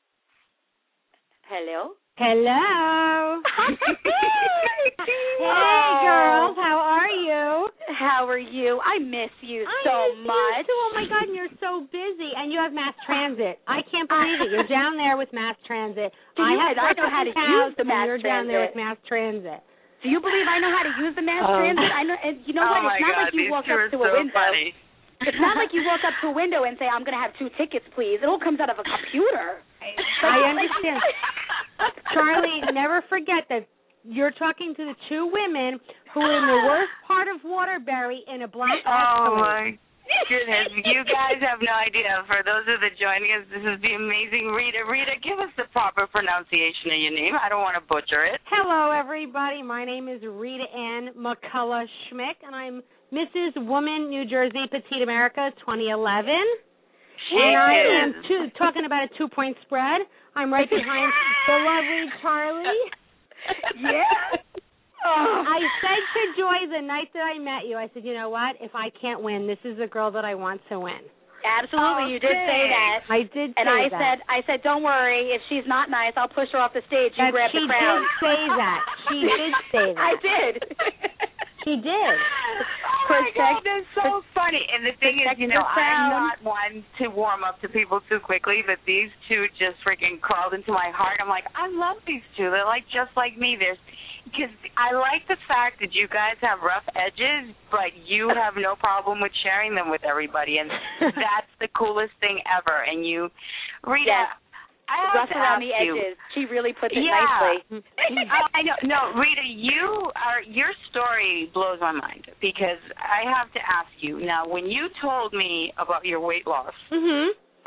E: Hello?
F: Hello. Hey, girls. How are you?
E: How are you? I miss you so much.
F: You too. Oh, my God, and you're so busy. And you have mass transit. I can't believe it. You're down there with mass transit.
E: I know how to use the mass
F: transit. You're down there with mass transit.
E: Do you believe I know how to use the mass transit? I know. And you know what? It's not like you walk up to a window.
D: Funny.
E: It's not like you walk up to a window and say, I'm going to have 2 tickets, please. It all comes out of a computer.
F: I understand. Charlie, never forget that you're talking to the 2 women who are in the worst part of Waterbury in a black
D: Oh, my goodness. You guys have no idea. For those of you joining us, this is the amazing Rita. Rita, give us the proper pronunciation of your name. I don't want to butcher it.
F: Hello, everybody. My name is Rita Ann McCullough Schmick, and I'm Mrs. Woman, New Jersey, Petite America, 2011. And I am talking about a 2-point spread. I'm right behind the lovely Charlie.
E: Yeah.
F: I said to Joy the night that I met you, I said, you know what? If I can't win, this is the girl that I want to win.
E: Absolutely, you did say that.
F: I did say
E: that.
F: And
E: I said, don't worry. If she's not nice, I'll push her off the stage. You grab the crown.
F: She did say that. She did say that.
E: I did.
F: She did.
D: Oh, my God, that's so funny. And the thing is, you know, I'm not one to warm up to people too quickly, but these 2 just freaking crawled into my heart. I'm like, I love these 2. They're like just like me. Because I like the fact that you guys have rough edges, but you have no problem with sharing them with everybody, and that's the coolest thing ever. And you, Rita, I have
E: rough around the edges. She really puts it nicely.
D: I know. No, Rita, your story blows my mind because I have to ask you now. When you told me about your weight loss,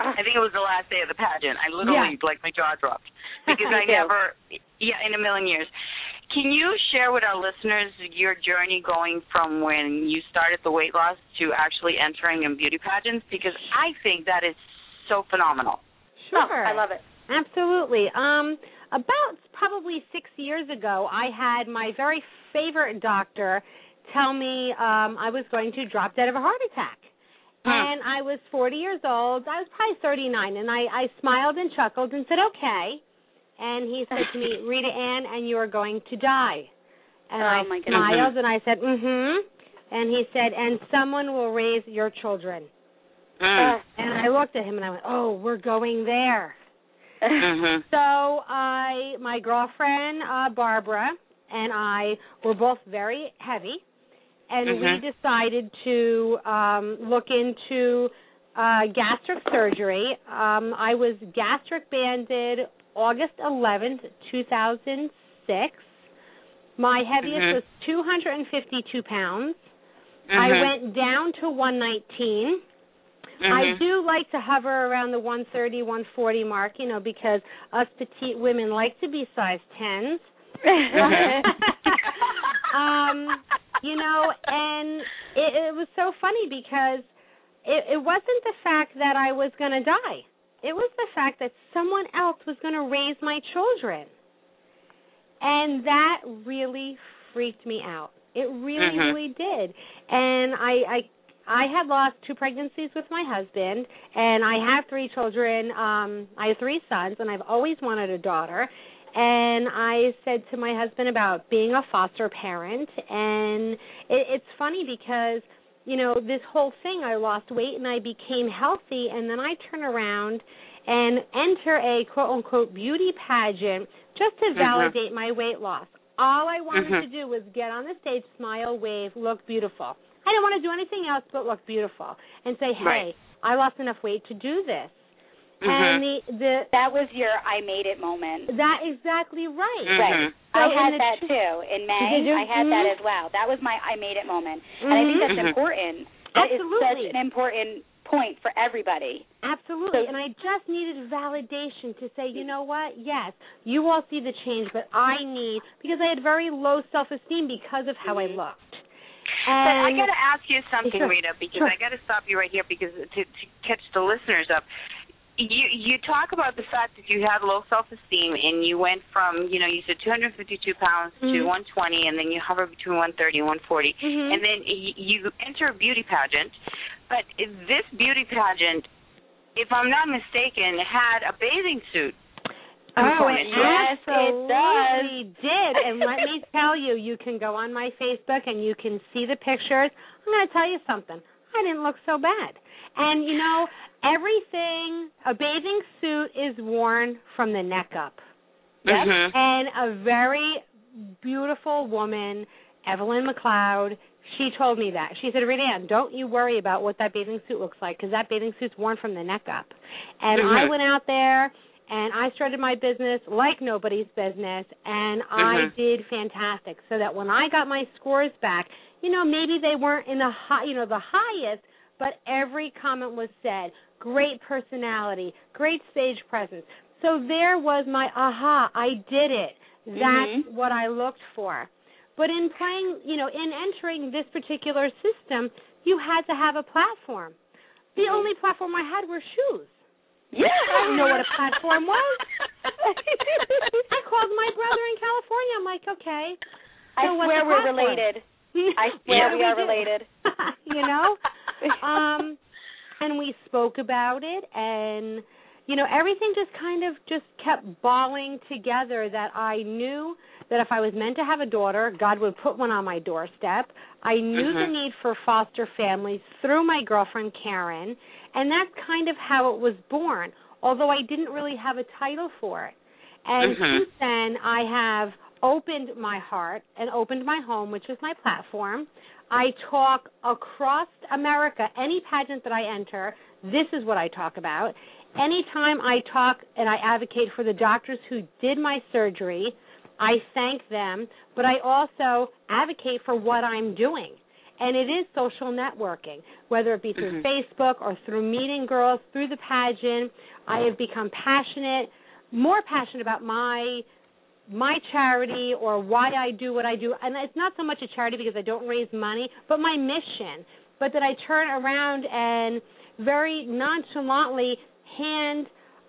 D: I think it was the last day of the pageant. I literally, like, my jaw dropped because I never, in a million years. Can you share with our listeners your journey going from when you started the weight loss to actually entering in beauty pageants? Because I think that is so phenomenal.
F: Sure.
E: Oh, I love it.
F: Absolutely. About probably 6 years ago, I had my very favorite doctor tell me I was going to drop dead of a heart attack. And I was 40 years old. I was probably 39, and I smiled and chuckled and said, okay. And he said to me, Rita Ann, and you are going to die. And I smiled, and I said, And he said, and someone will raise your children. And I looked at him, and I went, oh, we're going there. So my girlfriend, Barbara, and I were both very heavy. And we decided to look into gastric surgery. I was gastric banded August 11th, 2006. My heaviest was 252 pounds. I went down to 119. I do like to hover around the 130, 140 mark, because us petite women like to be size 10s. And it was so funny because it wasn't the fact that I was going to die. It was the fact that someone else was going to raise my children. And that really freaked me out. It really, really did. And I had lost 2 pregnancies with my husband, and I have 3 children. I have 3 sons, and I've always wanted a daughter. And I said to my husband about being a foster parent, and it's funny because, this whole thing, I lost weight and I became healthy, and then I turn around and enter a quote-unquote beauty pageant just to validate my weight loss. All I wanted to do was get on the stage, smile, wave, look beautiful. I didn't want to do anything else but look beautiful and say, hey, I lost enough weight to do this. And
E: that was your I made it moment.
F: That exactly right.
E: Right. So I had that too in May. I had that as well. That was my I made it moment, and I think that's important.
F: Absolutely,
E: it's such an important point for everybody.
F: Absolutely, and I just needed validation to say, you know what? Yes, you all see the change, but I need, because I had very low self-esteem because of how I looked.
D: But I got to ask you something, Rita, because I got to stop you right here because to catch the listeners up. You talk about the fact that you had low self-esteem, and you went from, you said 252 pounds to 120, and then you hover between 130 and 140, and then you enter a beauty pageant. But this beauty pageant, if I'm not mistaken, had a bathing suit.
F: Oh, yes, it does. Did. And let me tell you, you can go on my Facebook and you can see the pictures. I'm going to tell you something. I didn't look so bad. And, everything, a bathing suit is worn from the neck up. Yep. And a very beautiful woman, Evelyn McLeod, she told me that. She said, Rita Ann, don't you worry about what that bathing suit looks like, because that bathing suit's worn from the neck up. And I went out there, and I started my business like nobody's business, and I did fantastic. So that when I got my scores back, maybe they weren't in the highest, but every comment was said. Great personality, great stage presence. So there was my aha, I did it. That's what I looked for. But in playing, in entering this particular system, you had to have a platform. The only platform I had were shoes. Yeah. I didn't know what a platform was. I called my brother in California. I'm like, okay. So
E: I swear we're related. I swear we are related.
F: And we spoke about it, and, everything just kind of just kept balling together, that I knew that if I was meant to have a daughter, God would put one on my doorstep. I knew the need for foster families through my girlfriend, Karen, and that's kind of how it was born, although I didn't really have a title for it. And since then, I have opened my heart and opened my home, which is my platform. I talk across America. Any pageant that I enter, this is what I talk about. Anytime I talk and I advocate for the doctors who did my surgery, I thank them, but I also advocate for what I'm doing. And it is social networking, whether it be through Facebook or through meeting girls, through the pageant. I have become more passionate about my charity or why I do what I do. And it's not so much a charity because I don't raise money, but my mission. But that I turn around and very nonchalantly hand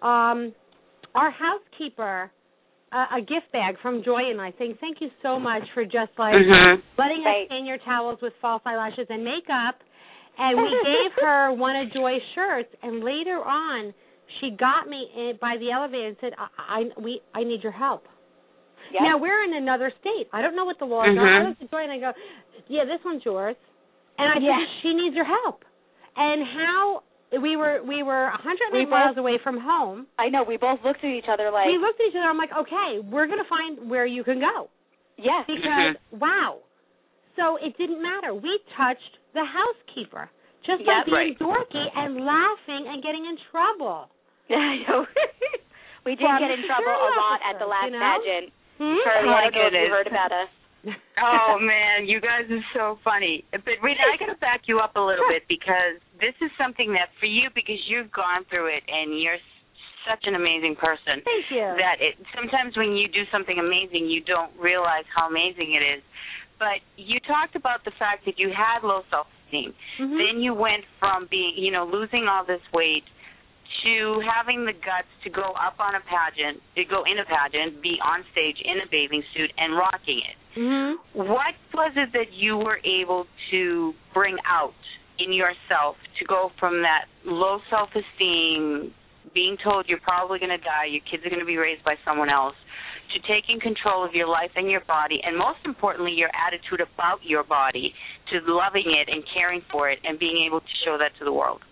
F: our housekeeper a gift bag from Joy and I, saying thank you so much for just letting us stain your towels with false eyelashes and makeup. And we gave her one of Joy's shirts, and later on she got me by the elevator and said, I need your help. Yep. Now, we're in another state. I don't know what the laws are. I look at Joy and I go, yeah, this one's yours. And I said, she needs your help. And how... We were 108 miles away from home.
E: I know. We both looked at each other like...
F: We looked at each other. I'm like, okay, we're going to find where you can go.
E: Yes.
F: Because, wow. So it didn't matter. We touched the housekeeper just by being dorky and laughing and getting in trouble.
E: Yeah, I know. We did get in trouble a lot at the last pageant. Charlie, I don't know if you heard about us.
D: Oh, man, you guys are so funny. But, Rita, I got to back you up a little bit because this is something that for you, because you've gone through it and you're such an amazing person.
F: Thank you.
D: That sometimes when you do something amazing, you don't realize how amazing it is. But you talked about the fact that you had low self-esteem. Then you went from being, losing all this weight to having the guts to go up on a pageant, to go in a pageant, be on stage in a bathing suit and rocking it. What was it that you were able to bring out in yourself to go from that low self-esteem, being told you're probably going to die, your kids are going to be raised by someone else, to taking control of your life and your body, and most importantly, your attitude about your body, to loving it and caring for it and being able to show that to the world?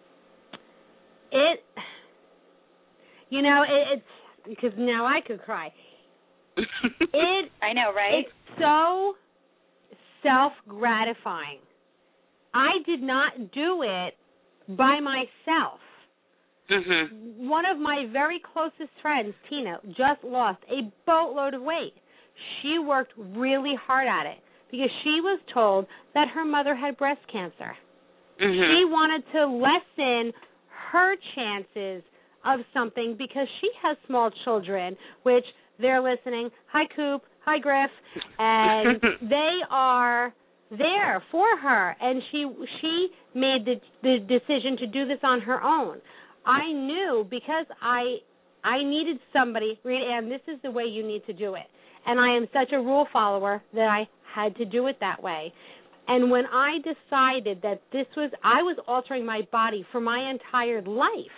F: It's because now I could cry.
E: I know, right?
F: It's so self-gratifying. I did not do it by myself. One of my very closest friends, Tina, just lost a boatload of weight. She worked really hard at it because she was told that her mother had breast cancer. She wanted to lessen her chances of something because she has small children, which they're listening. Hi, Coop. Hi, Griff. And they are there for her. And she made the decision to do this on her own. I knew because I needed somebody, Rita Ann, this is the way you need to do it. And I am such a rule follower that I had to do it that way. And when I decided that I was altering my body for my entire life.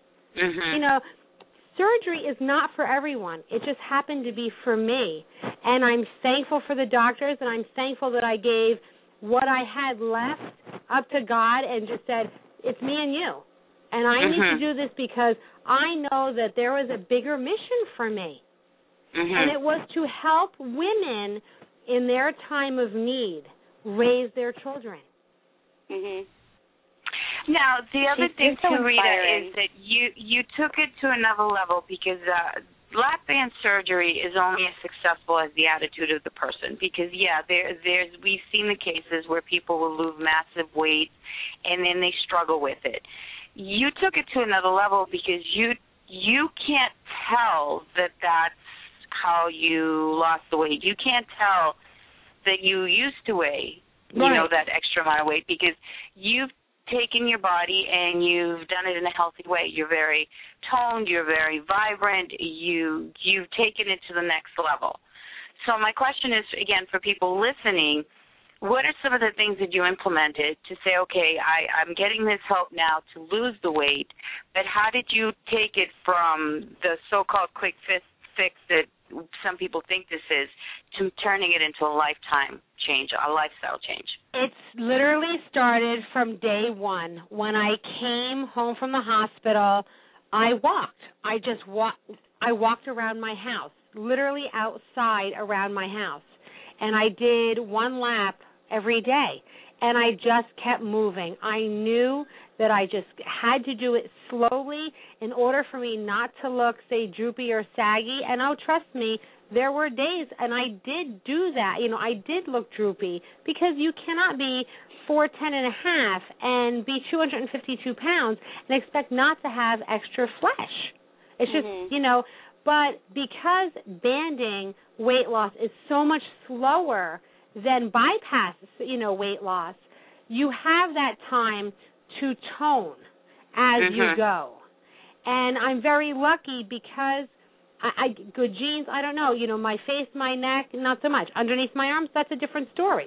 F: Surgery is not for everyone. It just happened to be for me. And I'm thankful for the doctors, and I'm thankful that I gave what I had left up to God and just said, it's me and you. And I need to do this because I know that there was a bigger mission for me. And it was to help women in their time of need raise their children.
D: Now, the other thing, too, Rita, is that you took it to another level because lap band surgery is only as successful as the attitude of the person. Because, we've seen the cases where people will lose massive weight and then they struggle with it. You took it to another level because you can't tell that that's how you lost the weight. You can't tell that you used to weigh, that extra amount of weight because you've taken your body and you've done it in a healthy way. You're very toned. You're very vibrant. You've taken it to the next level. So my question is, again, for people listening, what are some of the things that you implemented to say, okay, I'm getting this help now to lose the weight, but how did you take it from the so-called quick fix that some people think this is to turning it into a lifetime change, a lifestyle change?
F: It's literally started from day one. When I came home from the hospital, I walked. I walked around my house, literally outside around my house. And I did one lap every day. And I just kept moving. I knew that I just had to do it slowly in order for me not to look, say, droopy or saggy. And trust me, there were days, and I did do that. I did look droopy because you cannot be 4'10" and a half and be 252 pounds and expect not to have extra flesh. It's just, but because banding weight loss is so much slower than bypass, weight loss, you have that time to tone as you go. And I'm very lucky because I good genes, I don't know, my face, my neck, not so much. Underneath my arms, that's a different story,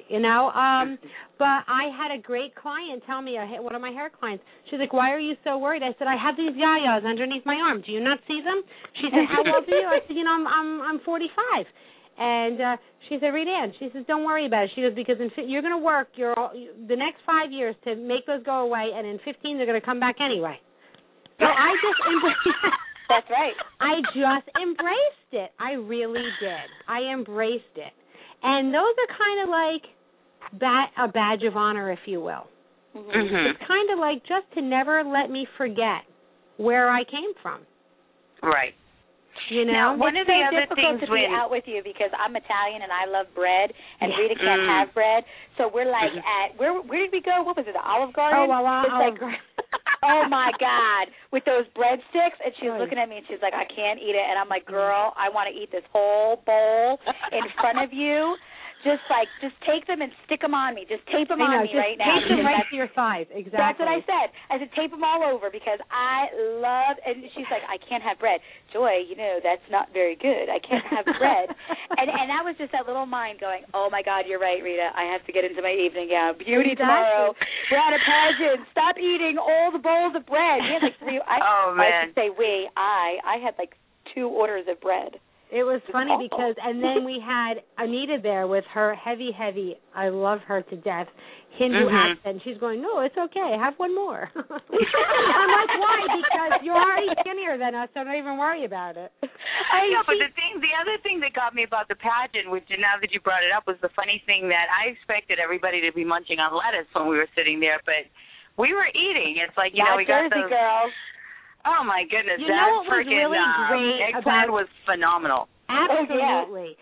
F: But I had a great client tell me, one of my hair clients, she's like, why are you so worried? I said, I have these yayas underneath my arm. Do you not see them? She said, how old are you? I said, I'm 45. And she said, Rita Ann, she says, don't worry about it. She goes, because you're going to work the next 5 years to make those go away, and in 15 they're going to come back anyway. So I just embraced.
E: That's right.
F: I just embraced it. I really did. I embraced it. And those are kind of like a badge of honor, if you will. It's kind of like just to never let me forget where I came from.
C: Right.
E: Now, one of the other things to be out with you because I'm Italian and I love bread, and Rita can't have bread. So we're like at where did we go? What was it? The Olive Garden?
F: Olive Garden.
E: Oh my God! With those breadsticks, and she's looking at me and she's like, "I can't eat it," and I'm like, "Girl, I want to eat this whole bowl in front of you." Just take them and stick them on me. Just tape them on me right now.
F: Tape them right to your thighs. Exactly.
E: That's what I said. I said tape them all over because I love. And she's like, I can't have bread. Joy, that's not very good. I can't have bread. and that was just that little mind going, oh my God, you're right, Rita. I have to get into my evening gown. Beauty tomorrow. We're at a pageant. Stop eating all the bowls of bread. We had like 3. I should say we. I had like 2 orders of bread.
F: It was funny because, and then we had Anita there with her heavy, I love her to death, Hindu accent. She's going, no, it's okay, have one more. I'm like, why? Because you're already skinnier than us, so don't even worry about it.
D: I know, but the other thing that got me about the pageant, which now that you brought it up, was the funny thing that I expected everybody to be munching on lettuce when we were sitting there, but we were eating. It's like, we got
E: Jersey girls.
D: Oh, my goodness.
F: That freaking really great
D: eggplant was phenomenal.
F: Absolutely.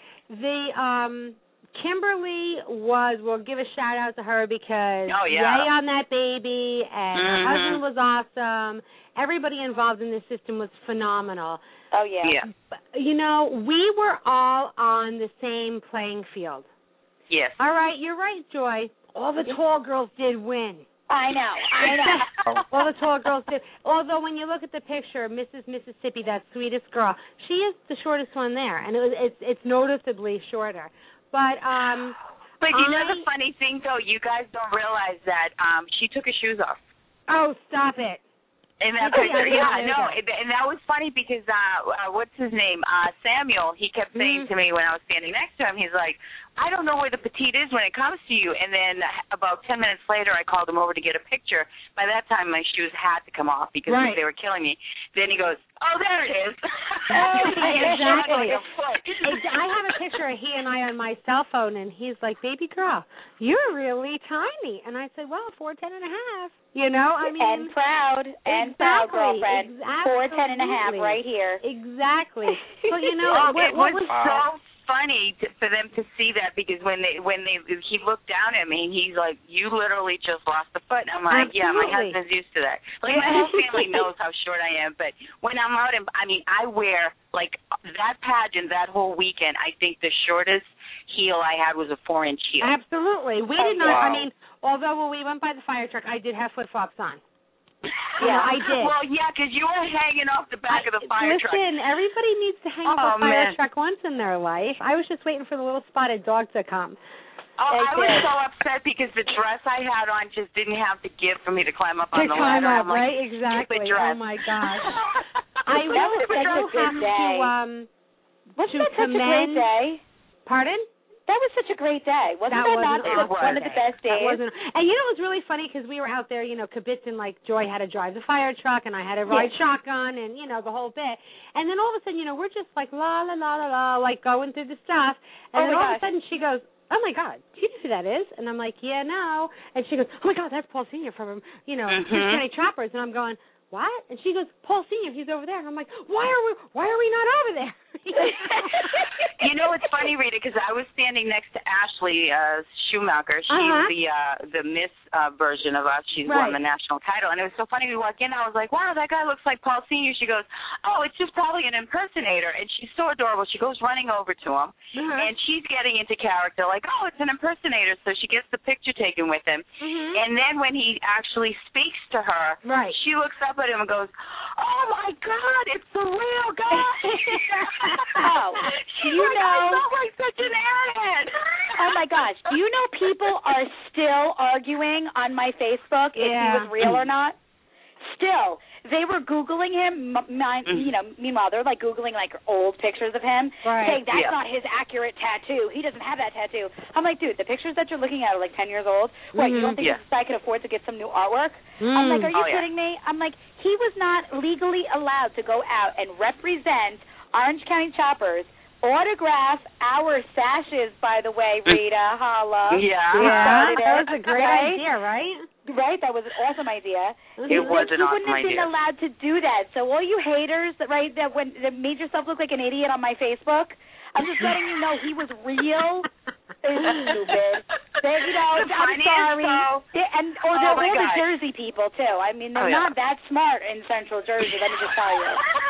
F: The Kimberly we'll give a shout-out to her because yay on that baby, and her husband was awesome. Everybody involved in this system was phenomenal.
E: Oh, yeah.
F: We were all on the same playing field.
D: Yes.
F: All right, you're right, Joy. All the tall girls did win.
E: I know.
F: All the tall girls did. Although when you look at the picture, Mrs. Mississippi, that sweetest girl, she is the shortest one there, and it's noticeably shorter. But
D: the funny thing though, you guys don't realize that she took her shoes off.
F: Oh, stop it.
D: In that picture, and that was funny because what's his name? Samuel. He kept saying to me when I was standing next to him, he's like, I don't know where the petite is when it comes to you. And then about 10 minutes later, I called him over to get a picture. By that time, my shoes had to come off because they were killing me. Then he goes, oh, there it is.
F: Exactly. I have a picture of he and I on my cell phone, and he's like, baby girl, you're really tiny. And I said, well, 4'10" and a half.
E: And proud. And proud, girlfriend. 4'10" and a half right here.
F: Exactly. Well,
D: what was so funny for them to see that because when he looked down at me and he's like, you literally just lost a foot. And I'm like, yeah, my husband's used to that. Like, my whole family knows how short I am, but when I'm out, I wear, like, that pageant, that whole weekend, I think the shortest heel I had was a 4-inch heel.
F: Absolutely. We did not, although when we went by the fire truck, I did have flip-flops on. Yeah, I did.
D: Well, yeah, because you were hanging off the back of the fire truck.
F: Listen, everybody needs to hang off a fire truck once in their life. I was just waiting for the little spotted dog to come.
D: Oh, I was so upset because the dress I had on just didn't have to give for me to climb up on the ladder.
F: Up, right? Exactly. Oh, my gosh. I will still have to
E: Wasn't that such a great day?
F: Pardon?
E: That was such a great day. Wasn't that not one of the best days?
F: And it was really funny because we were out there, kibitzing, like Joy had to drive the fire truck and I had to ride shotgun and, the whole bit. And then all of a sudden, we're just like la, la, la, la, la, like going through the stuff. And then all of a sudden she goes, oh, my God, do you know who that is? And I'm like, yeah, no. And she goes, oh, my God, that's Paul Sr. from, Cincinnati Choppers. And I'm going, what? And she goes, Paul Senior, he's over there. And I'm like, why are we not over there?
D: You know, it's funny, Rita, because I was standing next to Ashley Schumacher. She's the Miss version of us. She's won the national title. And it was so funny. We walk in, I was like, wow, that guy looks like Paul Senior. She goes, oh, it's just probably an impersonator. And she's so adorable. She goes running over to him, and she's getting into character, like, oh, it's an impersonator. So she gets the picture taken with him. And then when he actually speaks to her, she looks up at him and goes, oh, my God, it's the real guy. She's like, I felt like such an airhead.
E: Oh, my gosh. Do you know people are still arguing on my Facebook if he was real or not? Still. They were Googling him, you know, meanwhile, they're, like, Googling, like, old pictures of him, saying that's not his accurate tattoo. He doesn't have that tattoo. I'm like, dude, the pictures that you're looking at are, like, 10 years old. What, you don't think this guy could afford to get some new artwork? I'm like, are you kidding me? I'm like, he was not legally allowed to go out and represent Orange County Choppers, autograph our sashes, by the way, Rita, holla.
F: That was a great idea, right?
E: Right, that was an awesome idea.
D: It was an awesome idea. You wouldn't have been
E: allowed to do that. So all you haters, that made yourself look like an idiot on my Facebook, I'm just letting you know he was real. Stupid. You know, I'm sorry. They're all the Jersey people too. I mean, they're not that smart in Central Jersey. Let me just tell you.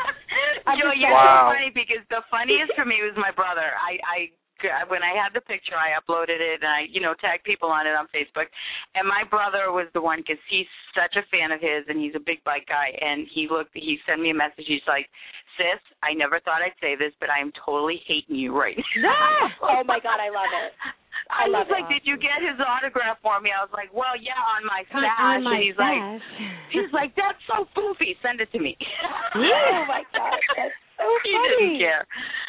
D: You're so funny because the funniest for me was my brother. When I had the picture, I uploaded it and I, tagged people on it on Facebook. And my brother was the one because he's such a fan of his and he's a big bike guy. And he sent me a message. He's like, sis, I never thought I'd say this, but I am totally hating you right now.
E: Oh my God, I love it.
D: I was like, did you get his autograph for me? I was like, well, yeah, on my stash. And he's like, that's so goofy. Send it to me.
E: Oh my God, that's so funny.
D: He didn't care.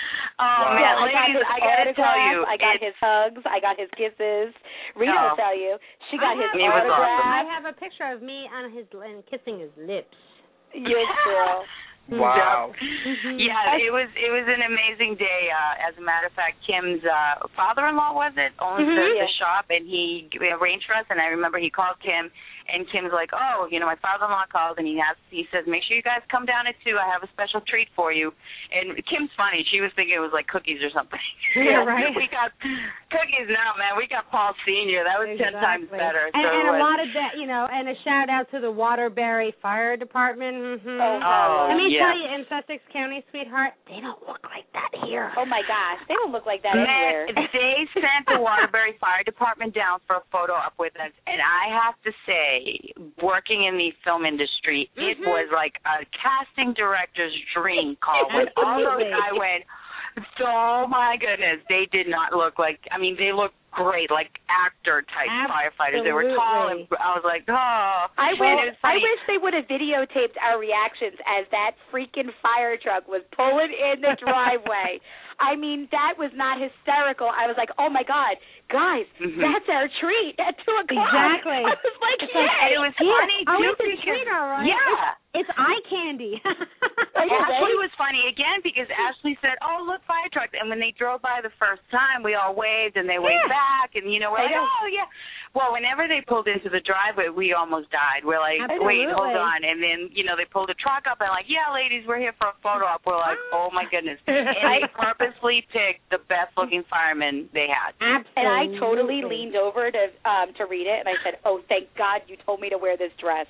D: Oh man, ladies, I gotta tell you,
E: I got his hugs, I got his kisses. Rita will tell you, she got his autograph.
F: Awesome. I have a picture of me on and kissing his lips.
E: Yes, girl.
C: Wow.
D: Yeah, it was an amazing day. As a matter of fact, Kim's father-in-law owns the shop, and he arranged for us. And I remember he called Kim, and Kim's like, "Oh, my father-in-law called, and he says, make sure you guys come down at 2. I have a special treat for you." And Kim's funny. She was thinking it was like cookies or something.
F: Yeah, right.
D: We got cookies now, man. We got Paul Senior. That was 10 times better.
F: And a lot of that, and a shout out to the Waterbury Fire Department. Let me tell you, in Sussex County, sweetheart, they don't look like that here.
E: Oh my gosh, they don't look like that anywhere.
D: They sent the Waterbury Fire Department down for a photo op with us, and I have to say, working in the film industry, it was like a casting director's dream call. When all those guys went, oh my goodness, they did not look like, they looked great, like actor-type firefighters. They were tall, and I was like, oh.
E: I wish they would have videotaped our reactions as that freaking fire truck was pulling in the driveway. That was not hysterical. I was like, oh, my God, guys, that's our treat at 2 o'clock.
F: Exactly.
E: I was like,
D: it was funny, too.
F: It's a treat, all right.
D: Yeah.
F: It's eye candy.
D: Ashley was funny, again, because Ashley said, oh, look, fire truck. And when they drove by the first time, we all waved, and they waved back, and, we're like, oh, yeah. Well, whenever they pulled into the driveway, we almost died. We're like, wait, hold on. And then, they pulled a truck up and like, yeah, ladies, we're here for a photo op. We're like, oh, my goodness. And they purposely picked the best-looking firemen they had.
F: Absolutely.
E: And I totally leaned over to read it, and I said, oh, thank God you told me to wear this dress.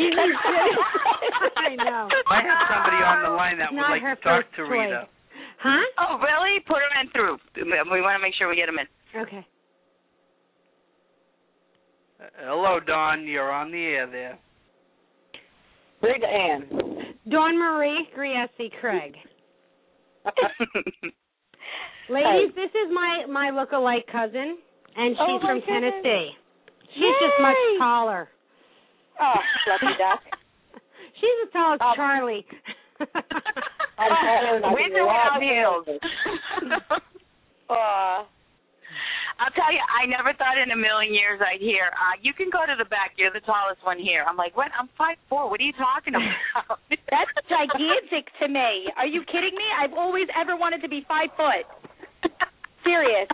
F: I know.
C: I have somebody on the line that would like to talk to Rita.
F: Huh?
D: Oh, really? Put her in through. We want to make sure we get him in.
F: Okay.
C: Hello, Dawn. You're on the air there.
G: Rita Ann.
F: Dawn Marie Griesi Craig. Ladies, this is my look-alike cousin, and she's from Tennessee. She's just much taller.
E: Oh, lucky duck.
F: She's as tall as Charlie.
D: With or without heels. I'll tell you, I never thought in a million years I'd hear, you can go to the back, you're the tallest one here. I'm like, what? I'm 5'4". What are you talking about?
E: That's gigantic to me. Are you kidding me? I've always ever wanted to be 5 foot. Serious.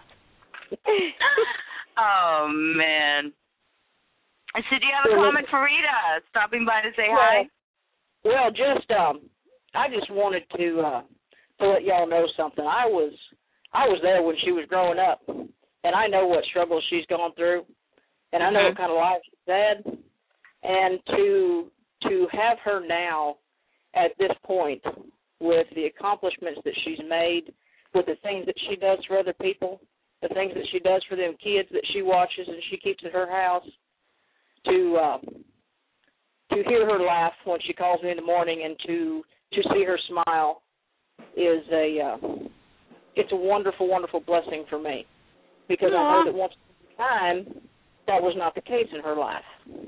D: Oh, man. So do you have a comment for Rita stopping by to say hi?
G: Well, just I just wanted to let y'all know something. I was there when she was growing up, and I know what struggles she's gone through, and I know what kind of life she's had. And to have her now at this point with the accomplishments that she's made, with the things that she does for other people, the things that she does for them kids that she watches and she keeps at her house, to hear her laugh when she calls me in the morning and to see her smile is it's a wonderful, wonderful blessing for me, because I know that once upon a time that was not the case in her life.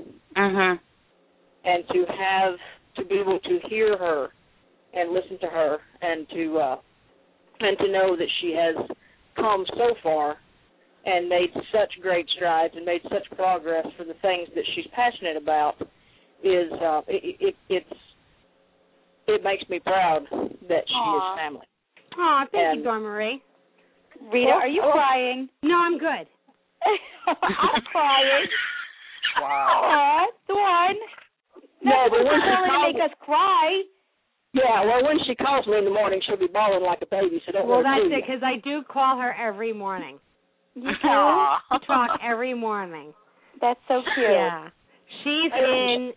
G: And to be able to hear her and listen to her and to know that she has come so far and made such great strides and made such progress for the things that she's passionate about is it makes me proud that she is family.
F: Oh, thank you, Dawn Marie.
E: Rita, are you crying?
F: No, I'm good.
E: I'm crying.
C: Wow.
E: Dawn.
G: No, but when she
E: calls, make us cry.
G: Yeah, well, when she calls me in the morning, she'll be bawling like a baby, so don't
F: Well,
G: let her
F: that's it, because I do call her every morning.
E: You
F: We talk every morning.
E: That's so cute.
F: Yeah. She's in,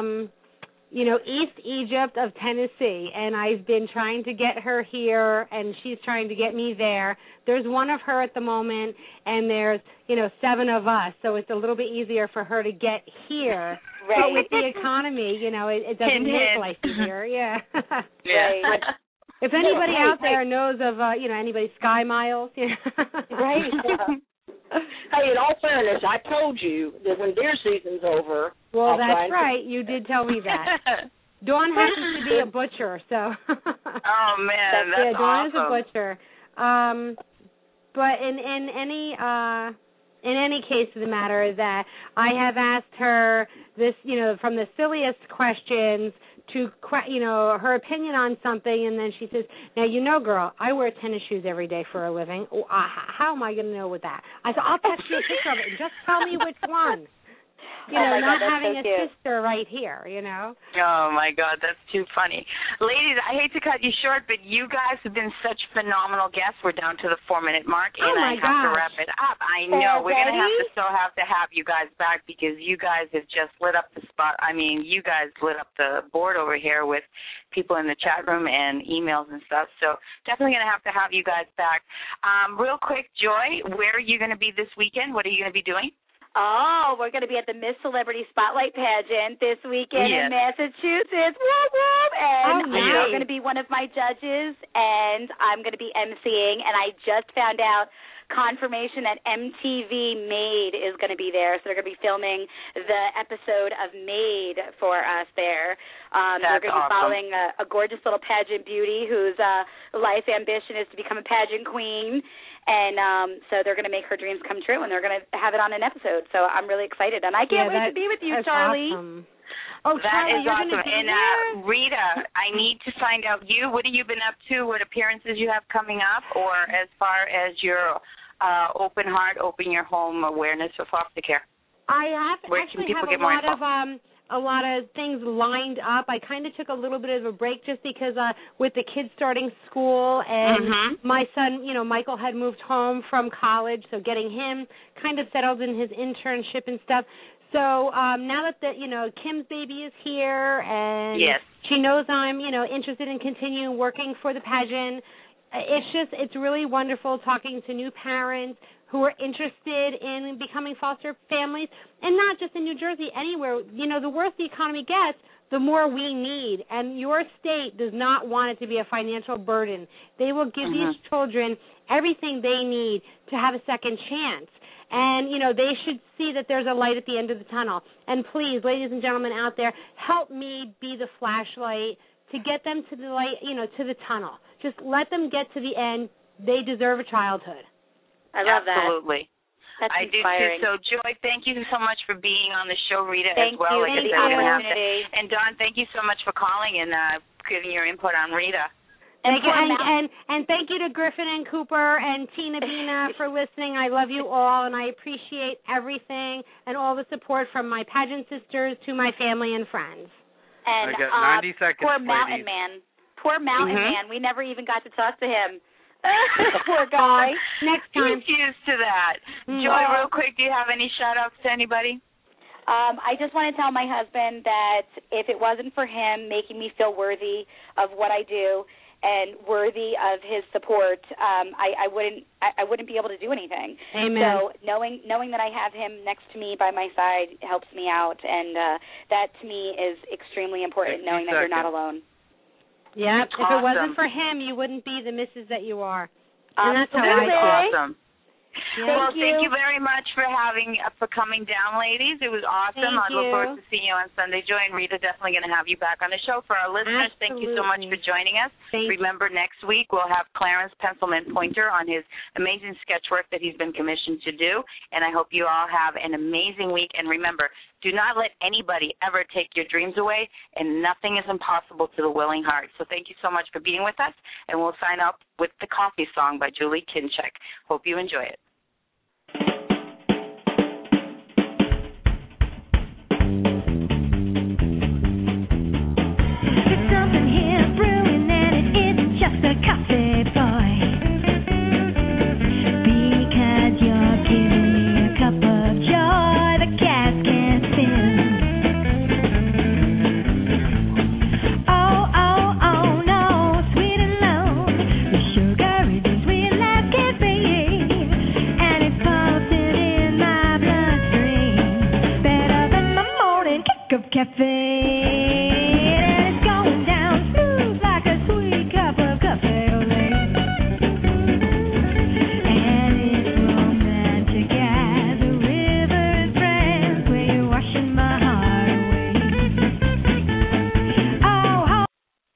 F: East Egypt of Tennessee, and I've been trying to get her here, and she's trying to get me there. There's one of her at the moment, and there's, 7 of us, so it's a little bit easier for her to get here.
E: Right.
F: But with the economy, it doesn't make life easier. Yeah.
E: Right.
F: If anybody out there knows of, anybody Sky Miles,
E: Right.
G: Hey, in all fairness, I told you that when deer season's over.
F: Well, that's right. You did tell me that. Dawn happens to be a butcher, so.
H: Oh man, that's
F: Dawn
H: awesome.
F: is a butcher. But in any case of the matter, that I have asked her this, from the silliest questions to, her opinion on something, and then she says, now, girl, I wear tennis shoes every day for a living. How am I going to know with that? I said, I'll text you a picture of it and just tell me which one. Not having a sister right here,
H: Oh, my God, that's too funny. Ladies, I hate to cut you short, but you guys have been such phenomenal guests. We're down to the 4-minute mark, and I have to wrap it up. I know. We're going to have to have you guys back, because you guys have just lit up the spot. I mean, you guys lit up the board over here with people in the chat room and emails and stuff, so definitely going to have you guys back. Real quick, Joy, where are you going to be this weekend? What are you going to be doing?
E: Oh, we're going to be at the Miss Celebrity Spotlight Pageant this weekend in Massachusetts. Whoop, whoop. And I'm going to be one of my judges, and I'm going to be emceeing. And I just found out confirmation that MTV Made is going to be there. So they're going to be filming the episode of Made for us there. They're going to be following a gorgeous little pageant beauty whose life ambition is to become a pageant queen. And so they're going to make her dreams come true, and they're going to have it on an episode. So I'm really excited, and I can't wait to be with you, Charlie.
F: Awesome. Oh,
H: that
F: Charlie,
H: is awesome.
F: And
H: Rita, I need to find out what have you been up to, what appearances you have coming up, or as far as your open heart, open your home awareness for foster care.
F: I actually have a lot of things lined up. I kind of took a little bit of a break just because with the kids starting school and my son, Michael had moved home from college, so getting him kind of settled in his internship and stuff. So now that Kim's baby is here and she knows I'm, interested in continuing working for the pageant, it's really wonderful talking to new parents who are interested in becoming foster families, and not just in New Jersey, anywhere. The worse the economy gets, the more we need, and your state does not want it to be a financial burden. They will give these children everything they need to have a second chance. And, they should see that there's a light at the end of the tunnel. And please, ladies and gentlemen out there, help me be the flashlight to get them to the light, to the tunnel. Just let them get to the end. They deserve a childhood.
E: I love that.
H: Absolutely.
E: That's
H: I do
E: inspiring.
H: too. So, Joy, thank you so much for being on the show. Rita
E: thank
H: as well.
E: You.
H: Like
E: Thank
H: I said,
E: you.
H: And Dawn, thank you so much for calling and giving your input on Rita.
F: And thank you to Griffin and Cooper and Tina Bina for listening. I love you all, and I appreciate everything and all the support from my pageant sisters to my family and friends.
E: And
C: I got 90 seconds,
E: poor Mountain
C: ladies.
E: Man. Poor Mountain
C: Mm-hmm.
E: Man. We never even got to talk to him. Poor guy.
F: Next time.
H: He's used to that. Joy, real quick, do you have any shout-outs to anybody?
E: I just want to tell my husband that if it wasn't for him making me feel worthy of what I do and worthy of his support, I wouldn't be able to do anything.
F: Amen.
E: So knowing that I have him next to me by my side helps me out, and that to me is extremely important. Knowing that you're not alone.
F: Yep.
H: Awesome.
F: If it wasn't for him, you wouldn't be the missus that you are. And that's how I
E: Absolutely.
F: feel.
H: Awesome.
F: Yeah.
H: Thank you very much for coming down, ladies. It was awesome. I look forward to seeing you on Sunday. Joy and Rita definitely going to have you back on the show. For our listeners, Thank you so much for joining us. Remember, next week we'll have Clarence Pencilman Pointer on his amazing sketch work that he's been commissioned to do. And I hope you all have an amazing week. And remember, do not let anybody ever take your dreams away, and nothing is impossible to the willing heart. So thank you so much for being with us, and we'll sign up with the Coffee Song by Julie Kinchek. Hope you enjoy it.